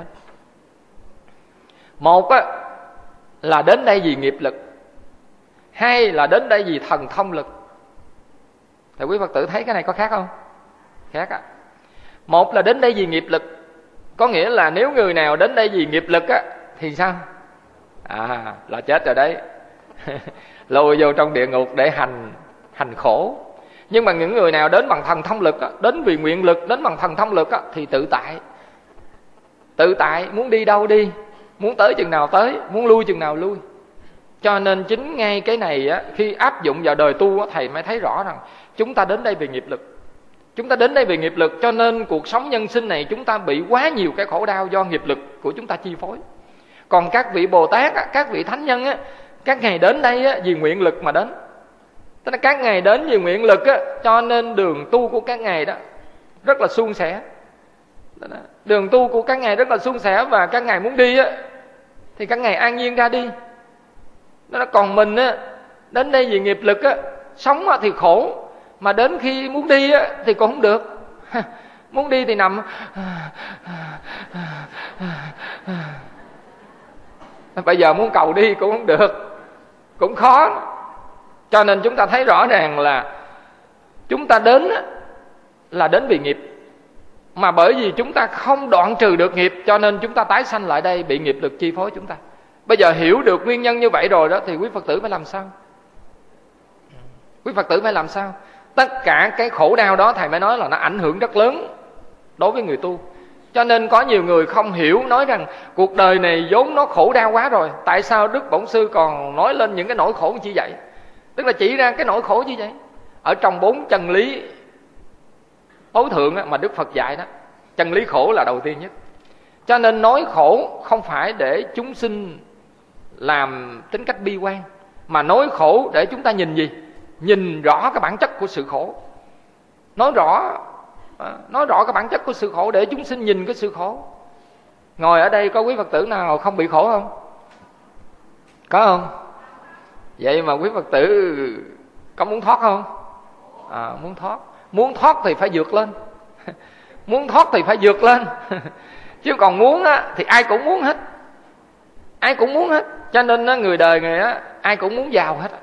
Một á là đến đây vì nghiệp lực, hai là đến đây vì thần thông lực. Thì quý Phật tử thấy cái này có khác không? Khác á. Một là đến đây vì nghiệp lực, có nghĩa là nếu người nào đến đây vì nghiệp lực á thì sao? Là chết rồi đấy. Lôi vô trong địa ngục để hành khổ. Nhưng mà những người nào đến bằng thần thông lực á, đến vì nguyện lực, đến bằng thần thông lực á, thì tự tại. Tự tại, muốn đi đâu đi, muốn tới chừng nào tới, muốn lui chừng nào lui. Cho nên chính ngay cái này á, khi áp dụng vào đời tu á, thầy mới thấy rõ rằng chúng ta đến đây vì nghiệp lực. Chúng ta đến đây vì nghiệp lực, cho nên cuộc sống nhân sinh này chúng ta bị quá nhiều cái khổ đau do nghiệp lực của chúng ta chi phối. Còn các vị Bồ Tát á, các vị Thánh Nhân á, các ngài đến đây á, vì nguyện lực mà đến. Tức là các ngài đến vì nguyện lực á, cho nên đường tu của các ngài đó rất là suôn sẻ. Đường tu của các ngài rất là suôn sẻ, và các ngài muốn đi á, thì các ngài an nhiên ra đi. Còn mình á, đến đây vì nghiệp lực á, sống á thì khổ, mà đến khi muốn đi á, thì cũng không được. Muốn đi thì nằm bây giờ muốn cầu đi cũng không được, cũng khó. Cho nên chúng ta thấy rõ ràng là chúng ta đến là đến vì nghiệp, mà bởi vì chúng ta không đoạn trừ được nghiệp, cho nên chúng ta tái sanh lại đây bị nghiệp lực chi phối chúng ta. Bây giờ hiểu được nguyên nhân như vậy rồi đó, thì quý Phật tử phải làm sao? Quý Phật tử phải làm sao? Tất cả cái khổ đau đó thầy mới nói là nó ảnh hưởng rất lớn đối với người tu. Cho nên có nhiều người không hiểu, nói rằng cuộc đời này vốn nó khổ đau quá rồi, tại sao Đức Bổn Sư còn nói lên những cái nỗi khổ như vậy? Tức là chỉ ra cái nỗi khổ như vậy. Ở trong 4 chân lý tối thượng mà Đức Phật dạy đó, chân lý khổ là đầu tiên nhất. Cho nên nói khổ không phải để chúng sinh làm tính cách bi quan, mà nói khổ để chúng ta nhìn gì? Nhìn rõ cái bản chất của sự khổ. Nói rõ cái bản chất của sự khổ để chúng sinh nhìn cái sự khổ. Ngồi ở đây có quý Phật tử nào không bị khổ không? Có không? Vậy mà quý Phật tử có muốn thoát không? Muốn thoát. Muốn thoát thì phải vượt lên. Muốn thoát thì phải vượt lên. Chứ còn muốn á, thì ai cũng muốn hết. Ai cũng muốn hết. Cho nên á, người đời này á, ai cũng muốn giàu hết.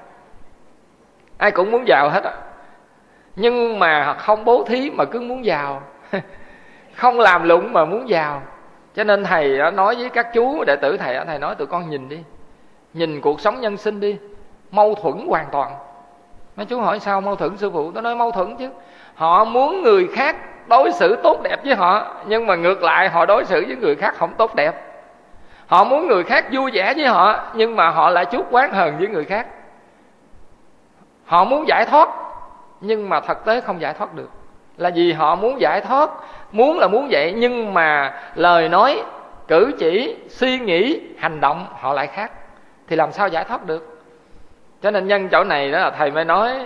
Ai cũng muốn giàu hết. Nhưng mà không bố thí mà cứ muốn giàu. Không làm lụng mà muốn giàu. Cho nên thầy đã nói với các chú đệ tử thầy, thầy nói tụi con nhìn đi, nhìn cuộc sống nhân sinh đi, mâu thuẫn hoàn toàn. Mấy chú hỏi sao mâu thuẫn sư phụ? Tôi nói mâu thuẫn chứ. Họ muốn người khác đối xử tốt đẹp với họ, nhưng mà ngược lại họ đối xử với người khác không tốt đẹp. Họ muốn người khác vui vẻ với họ, nhưng mà họ lại chuốc oán hờn với người khác. Họ muốn giải thoát, nhưng mà thực tế không giải thoát được. Là vì họ muốn giải thoát, muốn là muốn vậy, nhưng mà lời nói, cử chỉ, suy nghĩ, hành động họ lại khác, thì làm sao giải thoát được? Cho nên nhân chỗ này đó là thầy mới nói,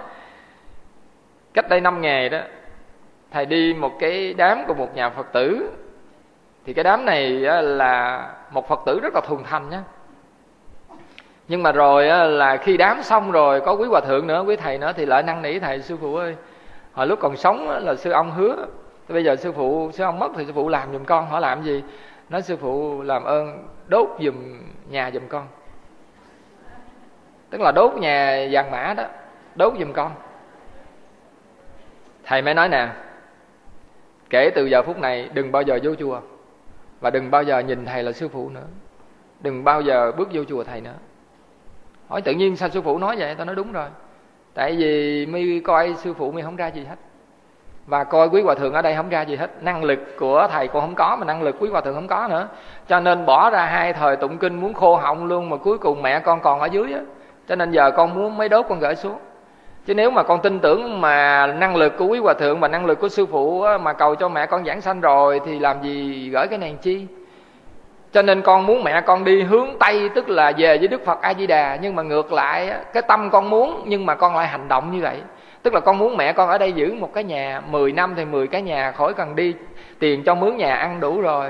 cách đây 5 ngày đó, thầy đi một cái đám của một nhà Phật tử. Thì cái đám này là một Phật tử rất là thuần thành nhá. Nhưng mà rồi là khi đám xong rồi, có quý hòa thượng nữa, quý thầy nữa, thì lại năn nỉ thầy: sư phụ ơi, Hồi lúc còn sống là sư ông hứa, bây giờ sư ông mất thì sư phụ làm giùm con. Họ làm gì? Nói sư phụ làm ơn đốt giùm nhà giùm con, tức là đốt nhà vàng mã đó, đốt giùm con. Thầy mới nói nè, kể từ giờ phút này đừng bao giờ vô chùa, và đừng bao giờ nhìn thầy là sư phụ nữa, đừng bao giờ bước vô chùa thầy nữa. Hỏi tự nhiên sao sư phụ nói vậy? Tao nói đúng rồi, tại vì mi coi sư phụ mi không ra gì hết, và coi quý hòa thượng ở đây không ra gì hết. Năng lực của thầy còn không có, mà năng lực quý hòa thượng không có nữa, cho nên bỏ ra 2 thời tụng kinh muốn khô họng luôn, mà cuối cùng mẹ con còn ở dưới á, cho nên giờ con muốn mấy đốt con gửi xuống. Chứ nếu mà con tin tưởng mà năng lực của quý hòa thượng và năng lực của sư phụ á, mà cầu cho mẹ con giảng sanh rồi thì làm gì gửi cái này chi. Cho nên con muốn mẹ con đi hướng Tây, tức là về với Đức Phật A Di Đà, nhưng mà ngược lại cái tâm con muốn, nhưng mà con lại hành động như vậy. Tức là con muốn mẹ con ở đây giữ một cái nhà 10 năm thì 10 cái nhà, khỏi cần đi tiền cho mướn nhà ăn đủ rồi.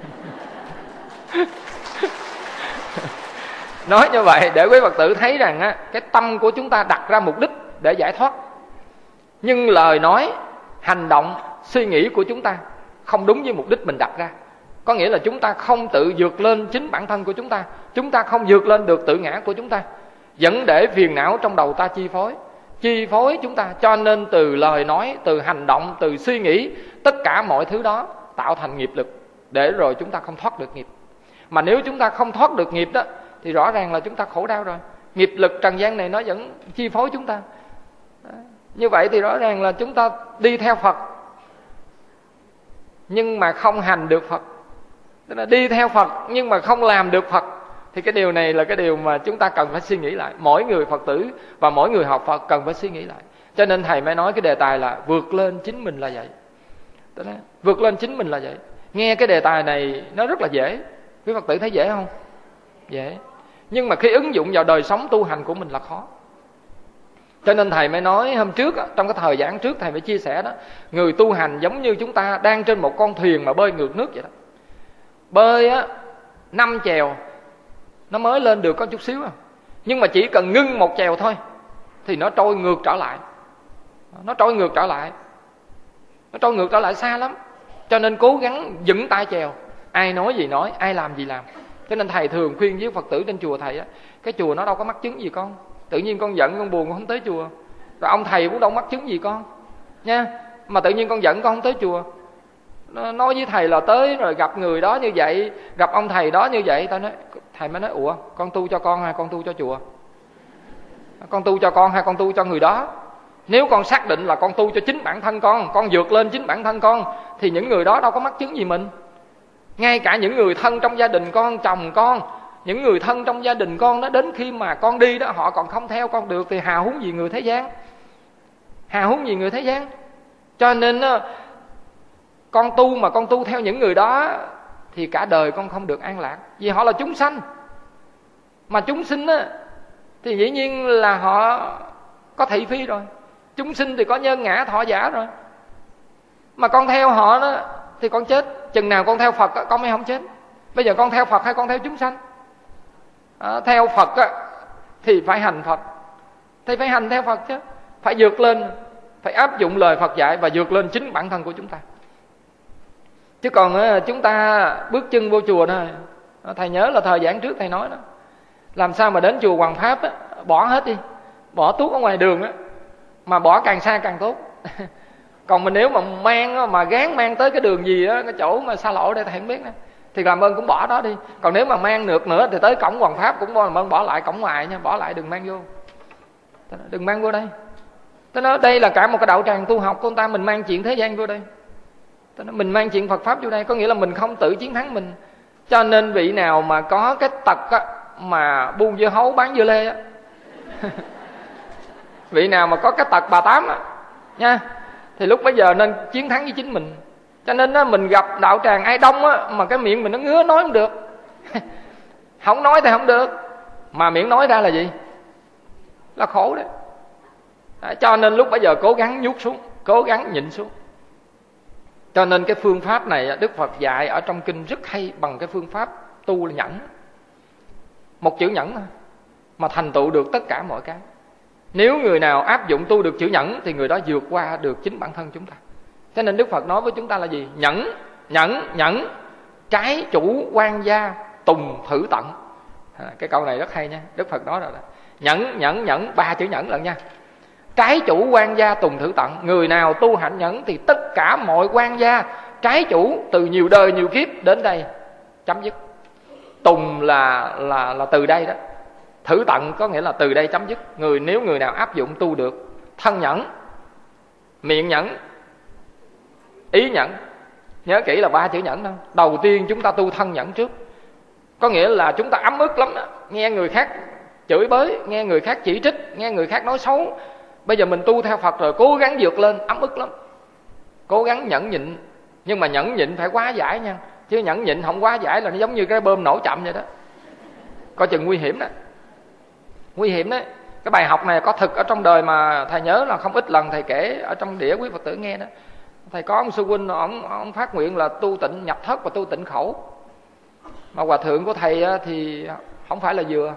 Nói như vậy để quý Phật tử thấy rằng á, cái tâm của chúng ta đặt ra mục đích để giải thoát, nhưng lời nói, hành động, suy nghĩ của chúng ta không đúng với mục đích mình đặt ra. Có nghĩa là chúng ta không tự vượt lên chính bản thân của chúng ta không vượt lên được tự ngã của chúng ta, vẫn để phiền não trong đầu ta chi phối chúng ta. Cho nên từ lời nói, từ hành động, từ suy nghĩ, tất cả mọi thứ đó tạo thành nghiệp lực, để rồi chúng ta không thoát được nghiệp. Mà nếu chúng ta không thoát được nghiệp đó thì rõ ràng là chúng ta khổ đau rồi. Nghiệp lực trần gian này nó vẫn chi phối chúng ta. Như vậy thì rõ ràng là chúng ta đi theo Phật nhưng mà không hành được Phật, tức là đi theo Phật nhưng mà không làm được Phật. Thì cái điều này là cái điều mà chúng ta cần phải suy nghĩ lại. Mỗi người Phật tử và mỗi người học Phật cần phải suy nghĩ lại. Cho nên thầy mới nói cái đề tài là vượt lên chính mình là vậy. Tức là vượt lên chính mình là vậy. Nghe cái đề tài này nó rất là dễ. Quý Phật tử thấy dễ không? Dễ. Nhưng mà khi ứng dụng vào đời sống tu hành của mình là khó. Cho nên thầy mới nói hôm trước, trong cái thời giảng trước thầy mới chia sẻ đó, người tu hành giống như chúng ta đang trên một con thuyền mà bơi ngược nước vậy đó. Bơi á 5 chèo nó mới lên được có chút xíu à. Nhưng mà chỉ cần ngưng một chèo thôi thì nó trôi ngược trở lại. Nó trôi ngược trở lại xa lắm. Cho nên cố gắng vững tay chèo. Ai nói gì nói, ai làm gì làm. Cho nên thầy thường khuyên với Phật tử trên chùa thầy á, cái chùa nó đâu có mắc chứng gì con. Tự nhiên con giận, con buồn, con không tới chùa. Rồi ông thầy cũng đâu mắc chứng gì con nha. Mà tự nhiên con giận, con không tới chùa. Nói với thầy là tới rồi gặp người đó như vậy, gặp ông thầy đó như vậy. Thầy mới nói ủa, con tu cho con hay con tu cho chùa? Con tu cho con hay con tu cho người đó? Nếu con xác định là con tu cho chính bản thân con vượt lên chính bản thân con, thì những người đó đâu có mắc chứng gì mình. Ngay cả những người thân trong gia đình con, chồng con, những người thân trong gia đình con đó, đến khi mà con đi đó họ còn không theo con được thì hào húng gì người thế gian. Cho nên con tu mà con tu theo những người đó thì cả đời con không được an lạc. Vì họ là chúng sanh. Mà chúng sinh á thì dĩ nhiên là họ có thị phi rồi. Chúng sinh thì có nhân ngã thọ giả rồi. Mà con theo họ đó thì con chết. Chừng nào con theo Phật con mới không chết. Bây giờ con theo Phật hay con theo chúng sanh? Theo Phật thì phải hành Phật, thì phải hành theo Phật chứ. Phải vượt lên, phải áp dụng lời Phật dạy và vượt lên chính bản thân của chúng ta. Chứ còn chúng ta bước chân vô chùa thôi. Thầy nhớ là thời giảng trước thầy nói đó, làm sao mà đến chùa Hoàng Pháp á, bỏ hết đi, bỏ tuốt ở ngoài đường á, mà bỏ càng xa càng tốt. Còn mình nếu mà mang mà gán mang tới cái đường gì á, cái chỗ mà xa lộ đây thầy không biết nữa, thì làm ơn cũng bỏ đó đi. Còn nếu mà mang được nữa thì tới cổng Hoàng Pháp cũng làm ơn bỏ lại cổng ngoài nha, bỏ lại đừng mang vô. Đừng mang vô đây. Tôi nói đây là cả một cái đạo tràng tu học của ta, mình mang chuyện thế gian vô đây. Tôi nói mình mang chuyện Phật Pháp vô đây, có nghĩa là mình không tự chiến thắng mình. Cho nên vị nào mà có cái tật á, mà buôn dưa hấu bán dưa lê á, vị nào mà có cái tật bà Tám á nha, thì lúc bấy giờ nên chiến thắng với chính mình. Cho nên á, mình gặp đạo tràng ai đông á, mà cái miệng mình nó ngứa nói không được. Không nói thì không được, mà miệng nói ra là gì? Là khổ đấy. Cho nên lúc bấy giờ cố gắng nhút xuống, cố gắng nhịn xuống. Cho nên cái phương pháp này Đức Phật dạy ở trong kinh rất hay, bằng cái phương pháp tu là nhẫn. Một chữ nhẫn thôi mà thành tựu được tất cả mọi cái. Nếu người nào áp dụng tu được chữ nhẫn thì người đó vượt qua được chính bản thân chúng ta. Cho nên Đức Phật nói với chúng ta là gì? Nhẫn, nhẫn, nhẫn, trái chủ quan gia, tùng thử tận. Cái câu này rất hay nha. Đức Phật nói rồi đó. Nhẫn, nhẫn, nhẫn, 3 chữ nhẫn lận nha. Trái chủ quan gia, tùng thử tận. Người nào tu hạnh nhẫn thì tất cả mọi quan gia, trái chủ từ nhiều đời nhiều kiếp đến đây chấm dứt. Tùng là từ đây đó. Thử tận có nghĩa là từ đây chấm dứt. Nếu người nào áp dụng tu được thân nhẫn, miệng nhẫn, ý nhẫn. Nhớ kỹ là 3 chữ nhẫn đâu. Đầu tiên chúng ta tu thân nhẫn trước. Có nghĩa là chúng ta ấm ức lắm đó. Nghe người khác chửi bới, nghe người khác chỉ trích, nghe người khác nói xấu. Bây giờ mình tu theo Phật rồi, cố gắng vượt lên, ấm ức lắm. Cố gắng nhẫn nhịn. Nhưng mà nhẫn nhịn phải quá giải nha. Chứ nhẫn nhịn không quá giải là nó giống như cái bơm nổ chậm vậy đó. Coi chừng nguy hiểm đó. Nguy hiểm đấy. Cái bài học này có thực ở trong đời mà thầy nhớ là không ít lần thầy kể ở trong đĩa quý Phật tử nghe đó. Thầy có ông sư huynh, ông phát nguyện là tu tịnh nhập thất và tu tịnh khẩu. Mà hòa thượng của thầy thì không phải là vừa.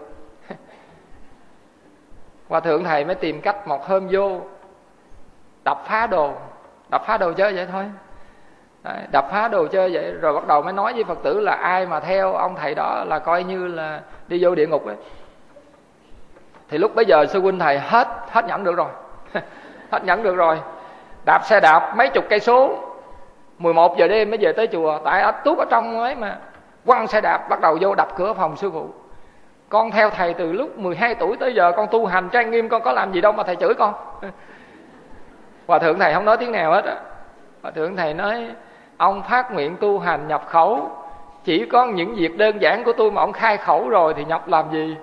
Hòa thượng thầy mới tìm cách một hôm vô đập phá đồ chơi vậy thôi. Đấy, đập phá đồ chơi vậy rồi bắt đầu mới nói với Phật tử là ai mà theo ông thầy đó là coi như là đi vô địa ngục ấy. Thì lúc bấy giờ sư huynh thầy hết nhẫn được rồi. Hết nhẫn được rồi. Đạp xe đạp mấy chục cây số, 11 giờ đêm mới về tới chùa. Tại ở tuốt ở trong ấy mà, quăng xe đạp bắt đầu vô đập cửa phòng sư phụ. Con theo thầy từ lúc 12 tuổi tới giờ, con tu hành trang nghiêm, con có làm gì đâu mà thầy chửi con. Hòa thượng thầy không nói tiếng nào hết á. Hòa thượng thầy nói ông phát nguyện tu hành nhập khẩu, chỉ có những việc đơn giản của tôi mà ông khai khẩu rồi thì nhập làm gì.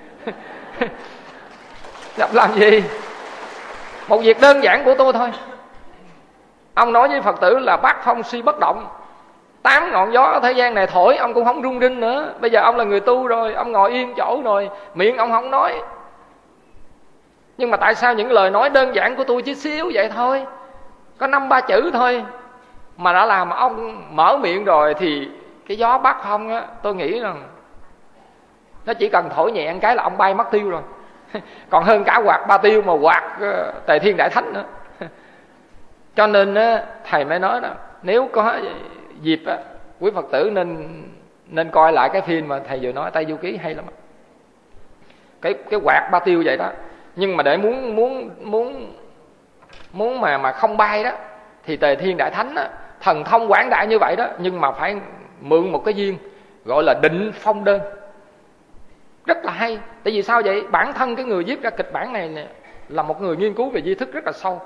Nhập làm gì? Một việc đơn giản của tôi thôi. Ông nói với Phật tử là bát phong suy bất động, 8 ngọn gió ở thế gian này thổi ông cũng không rung rinh nữa. Bây giờ ông là người tu rồi, ông ngồi yên chỗ rồi, miệng ông không nói. Nhưng mà tại sao những lời nói đơn giản của tôi chỉ xíu vậy thôi, có 5-3 chữ thôi, mà đã làm mà ông mở miệng rồi thì cái gió bát phong á, tôi nghĩ rằng nó chỉ cần thổi nhẹ một cái là ông bay mất tiêu rồi. Còn hơn cả quạt ba tiêu mà quạt Tề Thiên Đại Thánh nữa. Cho nên thầy mới nói đó, nếu có dịp quý Phật tử nên coi lại cái phim mà thầy vừa nói Tây Du Ký hay lắm. Cái quạt ba tiêu vậy đó. Nhưng mà để muốn mà không bay đó thì Tề Thiên Đại Thánh đó, thần thông quảng đại như vậy đó, nhưng mà phải mượn một cái duyên gọi là định phong đơn. Rất là hay. Tại vì sao vậy? Bản thân cái người viết ra kịch bản này là một người nghiên cứu về di thức rất là sâu.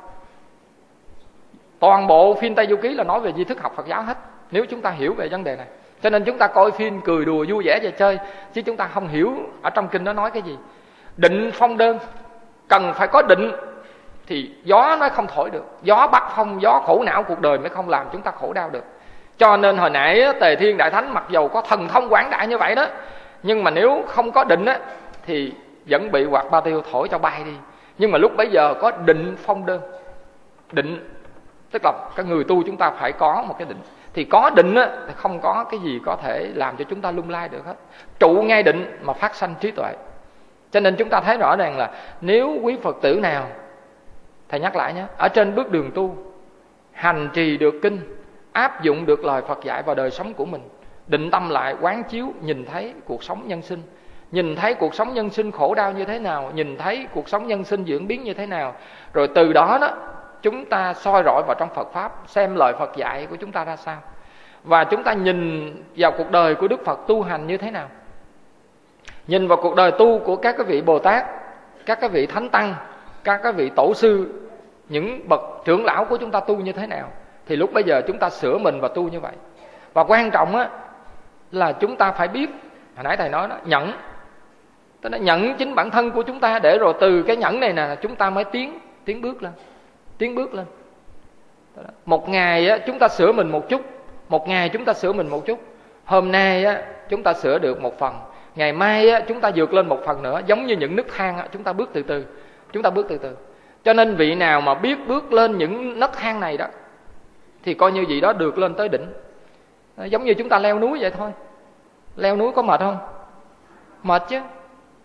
Toàn bộ phim Tây Du Ký là nói về di thức học Phật giáo hết, nếu chúng ta hiểu về vấn đề này. Cho nên chúng ta coi phim cười đùa vui vẻ và chơi, chứ chúng ta không hiểu ở trong kinh nó nói cái gì. Định phong đơn, cần phải có định thì gió nó không thổi được. Gió bắc phong, gió khổ não cuộc đời mới không làm chúng ta khổ đau được. Cho nên hồi nãy Tề Thiên Đại Thánh mặc dầu có thần thông quảng đại như vậy đó, nhưng mà nếu không có định á thì vẫn bị quạt ba tiêu thổi cho bay đi. Nhưng mà lúc bấy giờ có định phong đơn. Định tức là cái người tu chúng ta phải có một cái định. Thì có định á thì không có cái gì có thể làm cho chúng ta lung lay được hết. Trụ ngay định mà phát sanh trí tuệ. Cho nên chúng ta thấy rõ ràng là nếu quý Phật tử nào, thầy nhắc lại nhé, ở trên bước đường tu, hành trì được kinh, áp dụng được lời Phật dạy vào đời sống của mình, định tâm lại quán chiếu, nhìn thấy cuộc sống nhân sinh, nhìn thấy cuộc sống nhân sinh khổ đau như thế nào, nhìn thấy cuộc sống nhân sinh diễn biến như thế nào, rồi từ đó đó chúng ta soi rọi vào trong Phật Pháp, xem lời Phật dạy của chúng ta ra sao, và chúng ta nhìn vào cuộc đời của Đức Phật tu hành như thế nào, nhìn vào cuộc đời tu của các cái vị Bồ Tát, các cái vị Thánh Tăng, các cái vị Tổ sư, những bậc trưởng lão của chúng ta tu như thế nào, thì lúc bây giờ chúng ta sửa mình và tu như vậy. Và quan trọng á là chúng ta phải biết, hồi nãy thầy nói đó, nhẫn. Tức là nhận chính bản thân của chúng ta, để rồi từ cái nhẫn này nè chúng ta mới tiến bước lên. Một ngày á, chúng ta sửa mình một chút, một ngày chúng ta sửa mình một chút. Hôm nay á, chúng ta sửa được một phần, ngày mai á, chúng ta vượt lên một phần nữa. Giống như những nấc thang á, chúng ta bước từ từ. Cho nên vị nào mà biết bước lên những nấc thang này đó thì coi như vị đó được lên tới đỉnh. Giống như chúng ta leo núi vậy thôi. Leo núi có mệt không? Mệt chứ.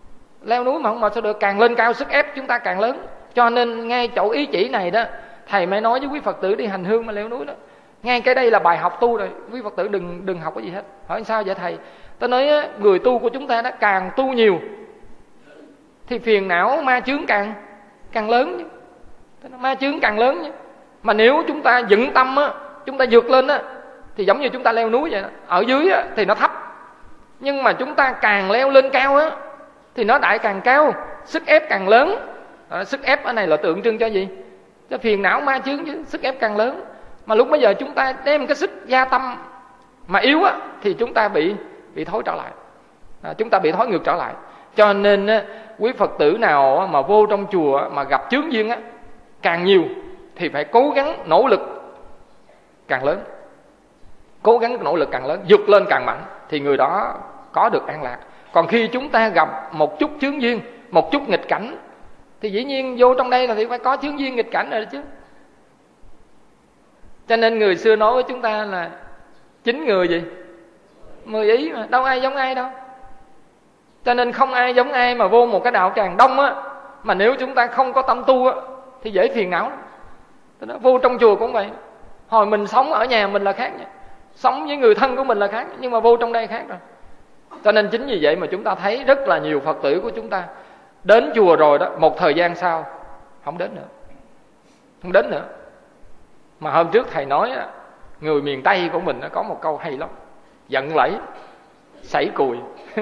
Leo núi mà không mệt sao được, càng lên cao sức ép chúng ta càng lớn. Cho nên ngay chỗ ý chỉ này đó, thầy mới nói với quý Phật tử đi hành hương mà leo núi đó. Ngay cái đây là bài học tu rồi, quý Phật tử đừng học cái gì hết. Hỏi sao vậy thầy? Tôi nói người tu của chúng ta đó càng tu nhiều thì phiền não ma chướng càng lớn chứ. Ma chướng càng lớn chứ. Mà nếu chúng ta vững tâm á, chúng ta vượt lên á, thì giống như chúng ta leo núi vậy đó. Ở dưới á, thì nó thấp, nhưng mà chúng ta càng leo lên cao á, thì nó lại càng cao, sức ép càng lớn. Sức ép ở này là tượng trưng cho gì? Cho phiền não ma chướng chứ. Sức ép càng lớn. Mà lúc bây giờ chúng ta đem cái sức gia tâm mà yếu á, thì chúng ta bị thối trở lại. Chúng ta bị thối ngược trở lại. Cho nên quý Phật tử nào mà vô trong chùa mà gặp chướng duyên á, càng nhiều thì phải cố gắng nỗ lực càng lớn. Cố gắng nỗ lực càng lớn, vượt lên càng mạnh, thì người đó có được an lạc. Còn khi chúng ta gặp một chút chướng duyên, một chút nghịch cảnh, thì dĩ nhiên vô trong đây là thì phải có chướng duyên nghịch cảnh rồi chứ. Cho nên người xưa nói với chúng ta là 9 người gì? 10 ý mà, đâu ai giống ai đâu. Cho nên không ai giống ai mà vô một cái đạo tràng đông á, mà nếu chúng ta không có tâm tu á, thì dễ phiền não. Vô trong chùa cũng vậy. Hồi mình sống ở nhà mình là khác nha, sống với người thân của mình là khác, nhưng mà vô trong đây khác rồi. Cho nên chính vì vậy mà chúng ta thấy rất là nhiều Phật tử của chúng ta đến chùa rồi đó, một thời gian sau không đến nữa. Không đến nữa. Mà hôm trước thầy nói người miền Tây của mình có một câu hay lắm: giận lẫy sảy cùi.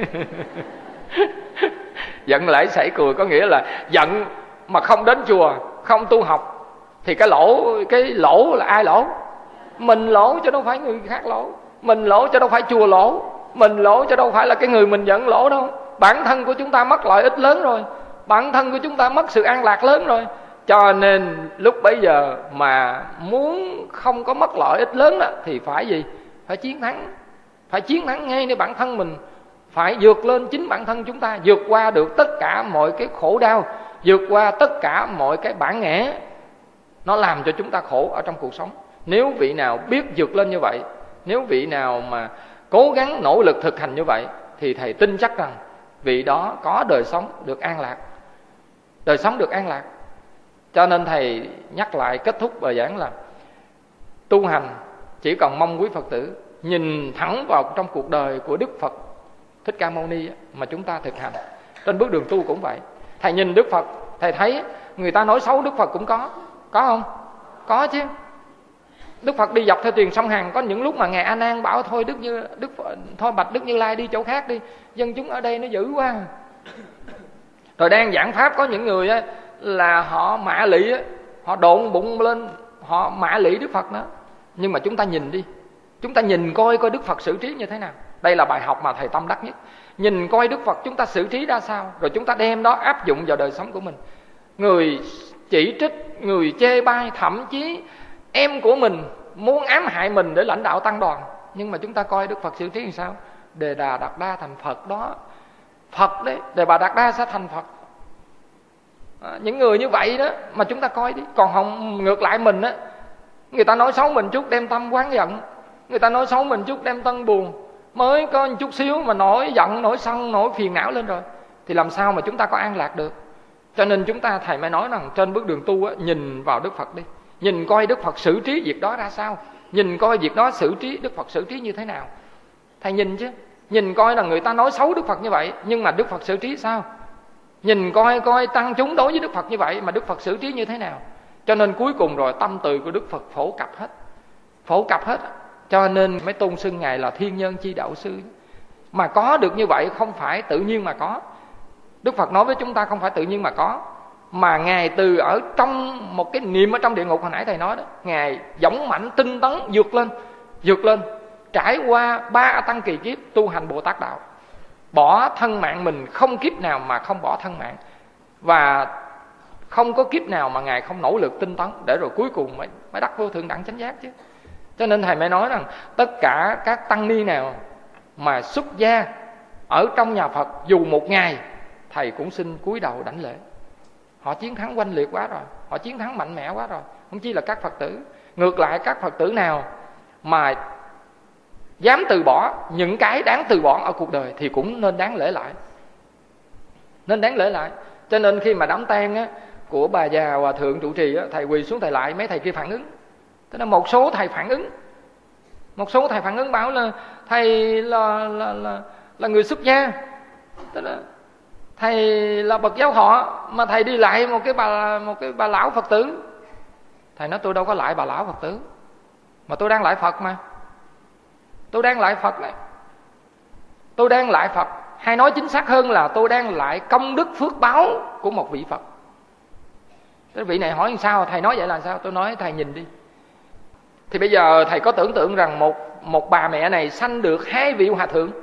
Giận lẫy sảy cùi có nghĩa là giận mà không đến chùa, không tu học, thì cái lỗ là ai lỗ? Mình lỗ chứ đâu phải người khác lỗ. Mình lỗ chứ đâu phải chùa lỗ. Mình lỗ chứ đâu phải là cái người mình giận lỗ đâu. Bản thân của chúng ta mất lợi ích lớn rồi, bản thân của chúng ta mất sự an lạc lớn rồi. Cho nên lúc bấy giờ mà muốn không có mất lợi ích lớn đó, thì phải gì? Phải chiến thắng. Phải chiến thắng ngay nơi bản thân mình. Phải vượt lên chính bản thân chúng ta, vượt qua được tất cả mọi cái khổ đau, vượt qua tất cả mọi cái bản ngã nó làm cho chúng ta khổ ở trong cuộc sống. Nếu vị nào biết vượt lên như vậy, nếu vị nào mà cố gắng nỗ lực thực hành như vậy, thì thầy tin chắc rằng vị đó có đời sống được an lạc. Đời sống được an lạc. Cho nên thầy nhắc lại kết thúc bài giảng là tu hành chỉ cần mong quý Phật tử nhìn thẳng vào trong cuộc đời của Đức Phật Thích Ca Mâu Ni mà chúng ta thực hành. Trên bước đường tu cũng vậy. Thầy nhìn Đức Phật, thầy thấy người ta nói xấu Đức Phật cũng có không? Có chứ. Đức Phật đi dọc theo thuyền sông Hằng, có những lúc mà ngài A Nan bảo thôi thôi bạch Đức Như Lai đi chỗ khác đi, dân chúng ở đây nó dữ quá. Rồi đang giảng pháp có những người á, là họ mạ lị á, họ độn bụng lên, họ mạ lị Đức Phật đó. Nhưng mà chúng ta nhìn đi, chúng ta nhìn coi Đức Phật xử trí như thế nào. Đây là bài học mà thầy tâm đắc nhất. Nhìn coi Đức Phật chúng ta xử trí ra sao, rồi chúng ta đem đó áp dụng vào đời sống của mình. Người chỉ trích, người chê bai, thậm chí em của mình muốn ám hại mình để lãnh đạo tăng đoàn, nhưng mà chúng ta coi Đức Phật xử trí làm sao? Đề Đà Đạt Đa thành Phật đó. Phật đấy, Đề Bà Đạt Đa sẽ thành Phật. Những người như vậy đó mà chúng ta coi đi. Còn không ngược lại mình á, người ta nói xấu mình chút đem tâm quán giận, người ta nói xấu mình chút đem tâm buồn, mới có một chút xíu mà nổi giận, nổi sân, nổi phiền não lên rồi, thì làm sao mà chúng ta có an lạc được. Cho nên chúng ta, thầy mới nói rằng trên bước đường tu á, nhìn vào Đức Phật đi, nhìn coi Đức Phật xử trí việc đó ra sao, nhìn coi việc đó xử trí, Đức Phật xử trí như thế nào. Thầy nhìn chứ, nhìn coi là người ta nói xấu Đức Phật như vậy, nhưng mà Đức Phật xử trí sao. Nhìn coi tăng chúng đối với Đức Phật như vậy, mà Đức Phật xử trí như thế nào. Cho nên cuối cùng rồi tâm từ của Đức Phật phổ cập hết. Cho nên mới tôn xưng ngài là thiên nhân chi đạo sư. Mà có được như vậy không phải tự nhiên mà có. Đức Phật nói với chúng ta không phải tự nhiên mà có, mà ngài từ ở trong một cái niệm ở trong địa ngục hồi nãy thầy nói đó, ngài dũng mãnh tinh tấn vượt lên, trải qua 3 tăng kỳ kiếp tu hành Bồ Tát đạo, bỏ thân mạng mình, không kiếp nào mà không bỏ thân mạng, và không có kiếp nào mà ngài không nỗ lực tinh tấn để rồi cuối cùng mới đắc vô thượng đẳng chánh giác chứ. Cho nên thầy mới nói rằng tất cả các tăng ni nào mà xuất gia ở trong nhà Phật dù một ngày, thầy cũng xin cúi đầu đảnh lễ. Họ chiến thắng oanh liệt quá rồi, họ chiến thắng mạnh mẽ quá rồi, không chỉ là các Phật tử. Ngược lại các Phật tử nào mà dám từ bỏ những cái đáng từ bỏ ở cuộc đời thì cũng nên đáng lễ lại. nên đáng lễ lại. Cho nên khi mà đám tang á của bà già hòa thượng trụ trì á, thầy quỳ xuống thầy lại, mấy thầy kia phản ứng. Tức là một số thầy phản ứng, một số thầy phản ứng bảo là thầy là người xuất gia, tức là thầy là bậc giáo họ mà thầy đi lại một cái bà lão Phật tử. Thầy nói tôi đâu có lại bà lão Phật tử, mà tôi đang lại Phật mà. Tôi đang lại Phật này. Tôi đang lại Phật, hay nói chính xác hơn là tôi đang lại công đức phước báo của một vị Phật. Cái vị này hỏi làm sao, thầy nói vậy là sao? Tôi nói thầy nhìn đi. Thì bây giờ thầy có tưởng tượng rằng một bà mẹ này sanh được 2 vị hòa thượng,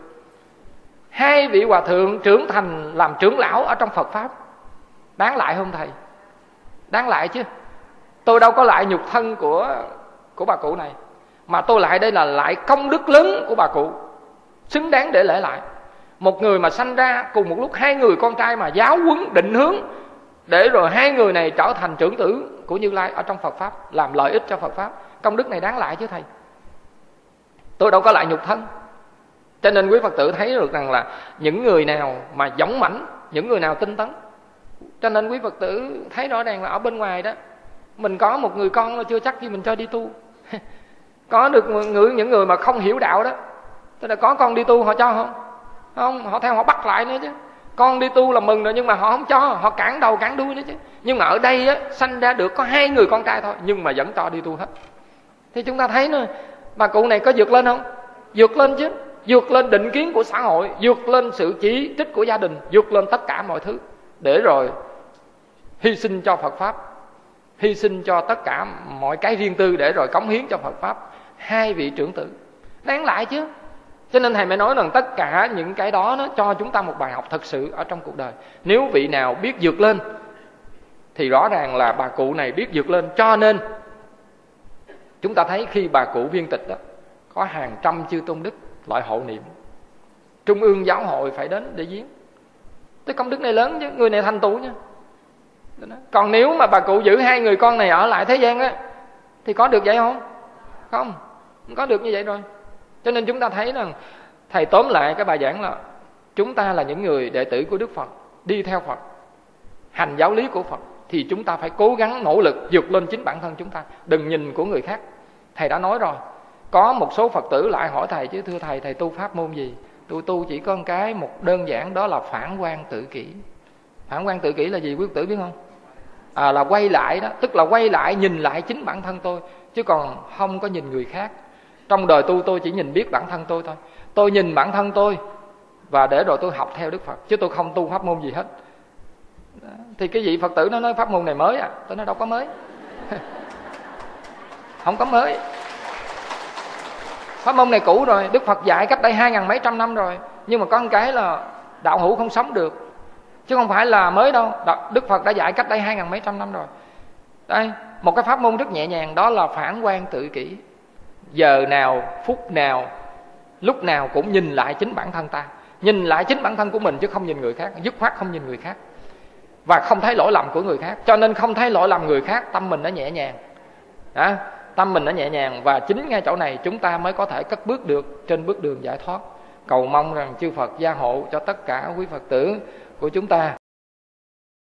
2 vị hòa thượng trưởng thành làm trưởng lão ở trong Phật Pháp. Đáng lại không thầy? Đáng lại chứ. Tôi đâu có lại nhục thân của bà cụ này, mà tôi lại đây là lại công đức lớn của bà cụ, xứng đáng để lễ lại. Một người mà sanh ra cùng một lúc 2 người con trai mà giáo huấn định hướng, để rồi 2 người này trở thành trưởng tử của Như Lai ở trong Phật Pháp, làm lợi ích cho Phật Pháp. Công đức này đáng lại chứ thầy. Tôi đâu có lại nhục thân. Cho nên quý Phật tử thấy được rằng là những người nào mà dũng mãnh, những người nào tinh tấn. Cho nên quý Phật tử thấy rõ ràng là ở bên ngoài đó, mình có một người con là chưa chắc khi mình cho đi tu. Có được những người mà không hiểu đạo đó, tức là có con đi tu họ cho không? Không, họ theo họ bắt lại nữa chứ. Con đi tu là mừng rồi nhưng mà họ không cho, họ cản đầu cản đuôi nữa chứ. Nhưng mà ở đây á, sanh ra được có 2 người con trai thôi, nhưng mà vẫn cho đi tu hết. Thì chúng ta thấy nữa, bà cụ này có vượt lên không? Vượt lên chứ. Vượt lên định kiến của xã hội, vượt lên sự chỉ trích của gia đình, vượt lên tất cả mọi thứ, để rồi hy sinh cho Phật Pháp, hy sinh cho tất cả mọi cái riêng tư, để rồi cống hiến cho Phật Pháp. 2 vị trưởng tử đáng lại chứ. Cho nên thầy mới nói rằng tất cả những cái đó nó cho chúng ta một bài học thật sự ở trong cuộc đời. Nếu vị nào biết vượt lên thì rõ ràng là bà cụ này biết vượt lên. Cho nên chúng ta thấy khi bà cụ viên tịch đó, có hàng trăm chư tôn đức loại hộ niệm, Trung ương giáo hội phải đến để viếng. Cái công đức này lớn chứ, người này thành tựu nha. Còn nếu mà bà cụ giữ 2 người con này ở lại thế gian á, thì có được vậy không? Không có được như vậy rồi. Cho nên chúng ta thấy rằng thầy tóm lại cái bài giảng là chúng ta là những người đệ tử của Đức Phật, đi theo Phật, hành giáo lý của Phật, thì chúng ta phải cố gắng nỗ lực vượt lên chính bản thân chúng ta, đừng nhìn của người khác. Thầy đã nói rồi, có một số Phật tử lại hỏi thầy chứ thưa thầy tu pháp môn gì? Tôi tu chỉ có một đơn giản, đó là phản quan tự kỷ. Phản quan tự kỷ là gì quý Phật tử biết không? Là quay lại đó, tức là quay lại nhìn lại chính bản thân tôi, chứ còn không có nhìn người khác. Trong đời tôi chỉ nhìn biết bản thân tôi thôi. Tôi nhìn bản thân tôi và để rồi tôi học theo Đức Phật, chứ tôi không tu pháp môn gì hết. Thì cái vị Phật tử nó nói pháp môn này mới à? Tôi nói đâu có mới. Không có mới. Pháp môn này cũ rồi, Đức Phật dạy cách đây 2000 mấy trăm năm rồi. Nhưng mà có một cái là đạo hữu không sống được, chứ không phải là mới đâu. Đức Phật đã dạy cách đây 2000 mấy trăm năm rồi. Đây, một cái pháp môn rất nhẹ nhàng, đó là phản quan tự kỷ. Giờ nào, phút nào, lúc nào cũng nhìn lại chính bản thân ta, nhìn lại chính bản thân của mình chứ không nhìn người khác, dứt khoát không nhìn người khác, và không thấy lỗi lầm của người khác. Cho nên không thấy lỗi lầm người khác, tâm mình nó nhẹ nhàng. Tâm mình nó nhẹ nhàng, và chính ngay chỗ này chúng ta mới có thể cất bước được trên bước đường giải thoát. Cầu mong rằng chư Phật gia hộ cho tất cả quý Phật tử của chúng ta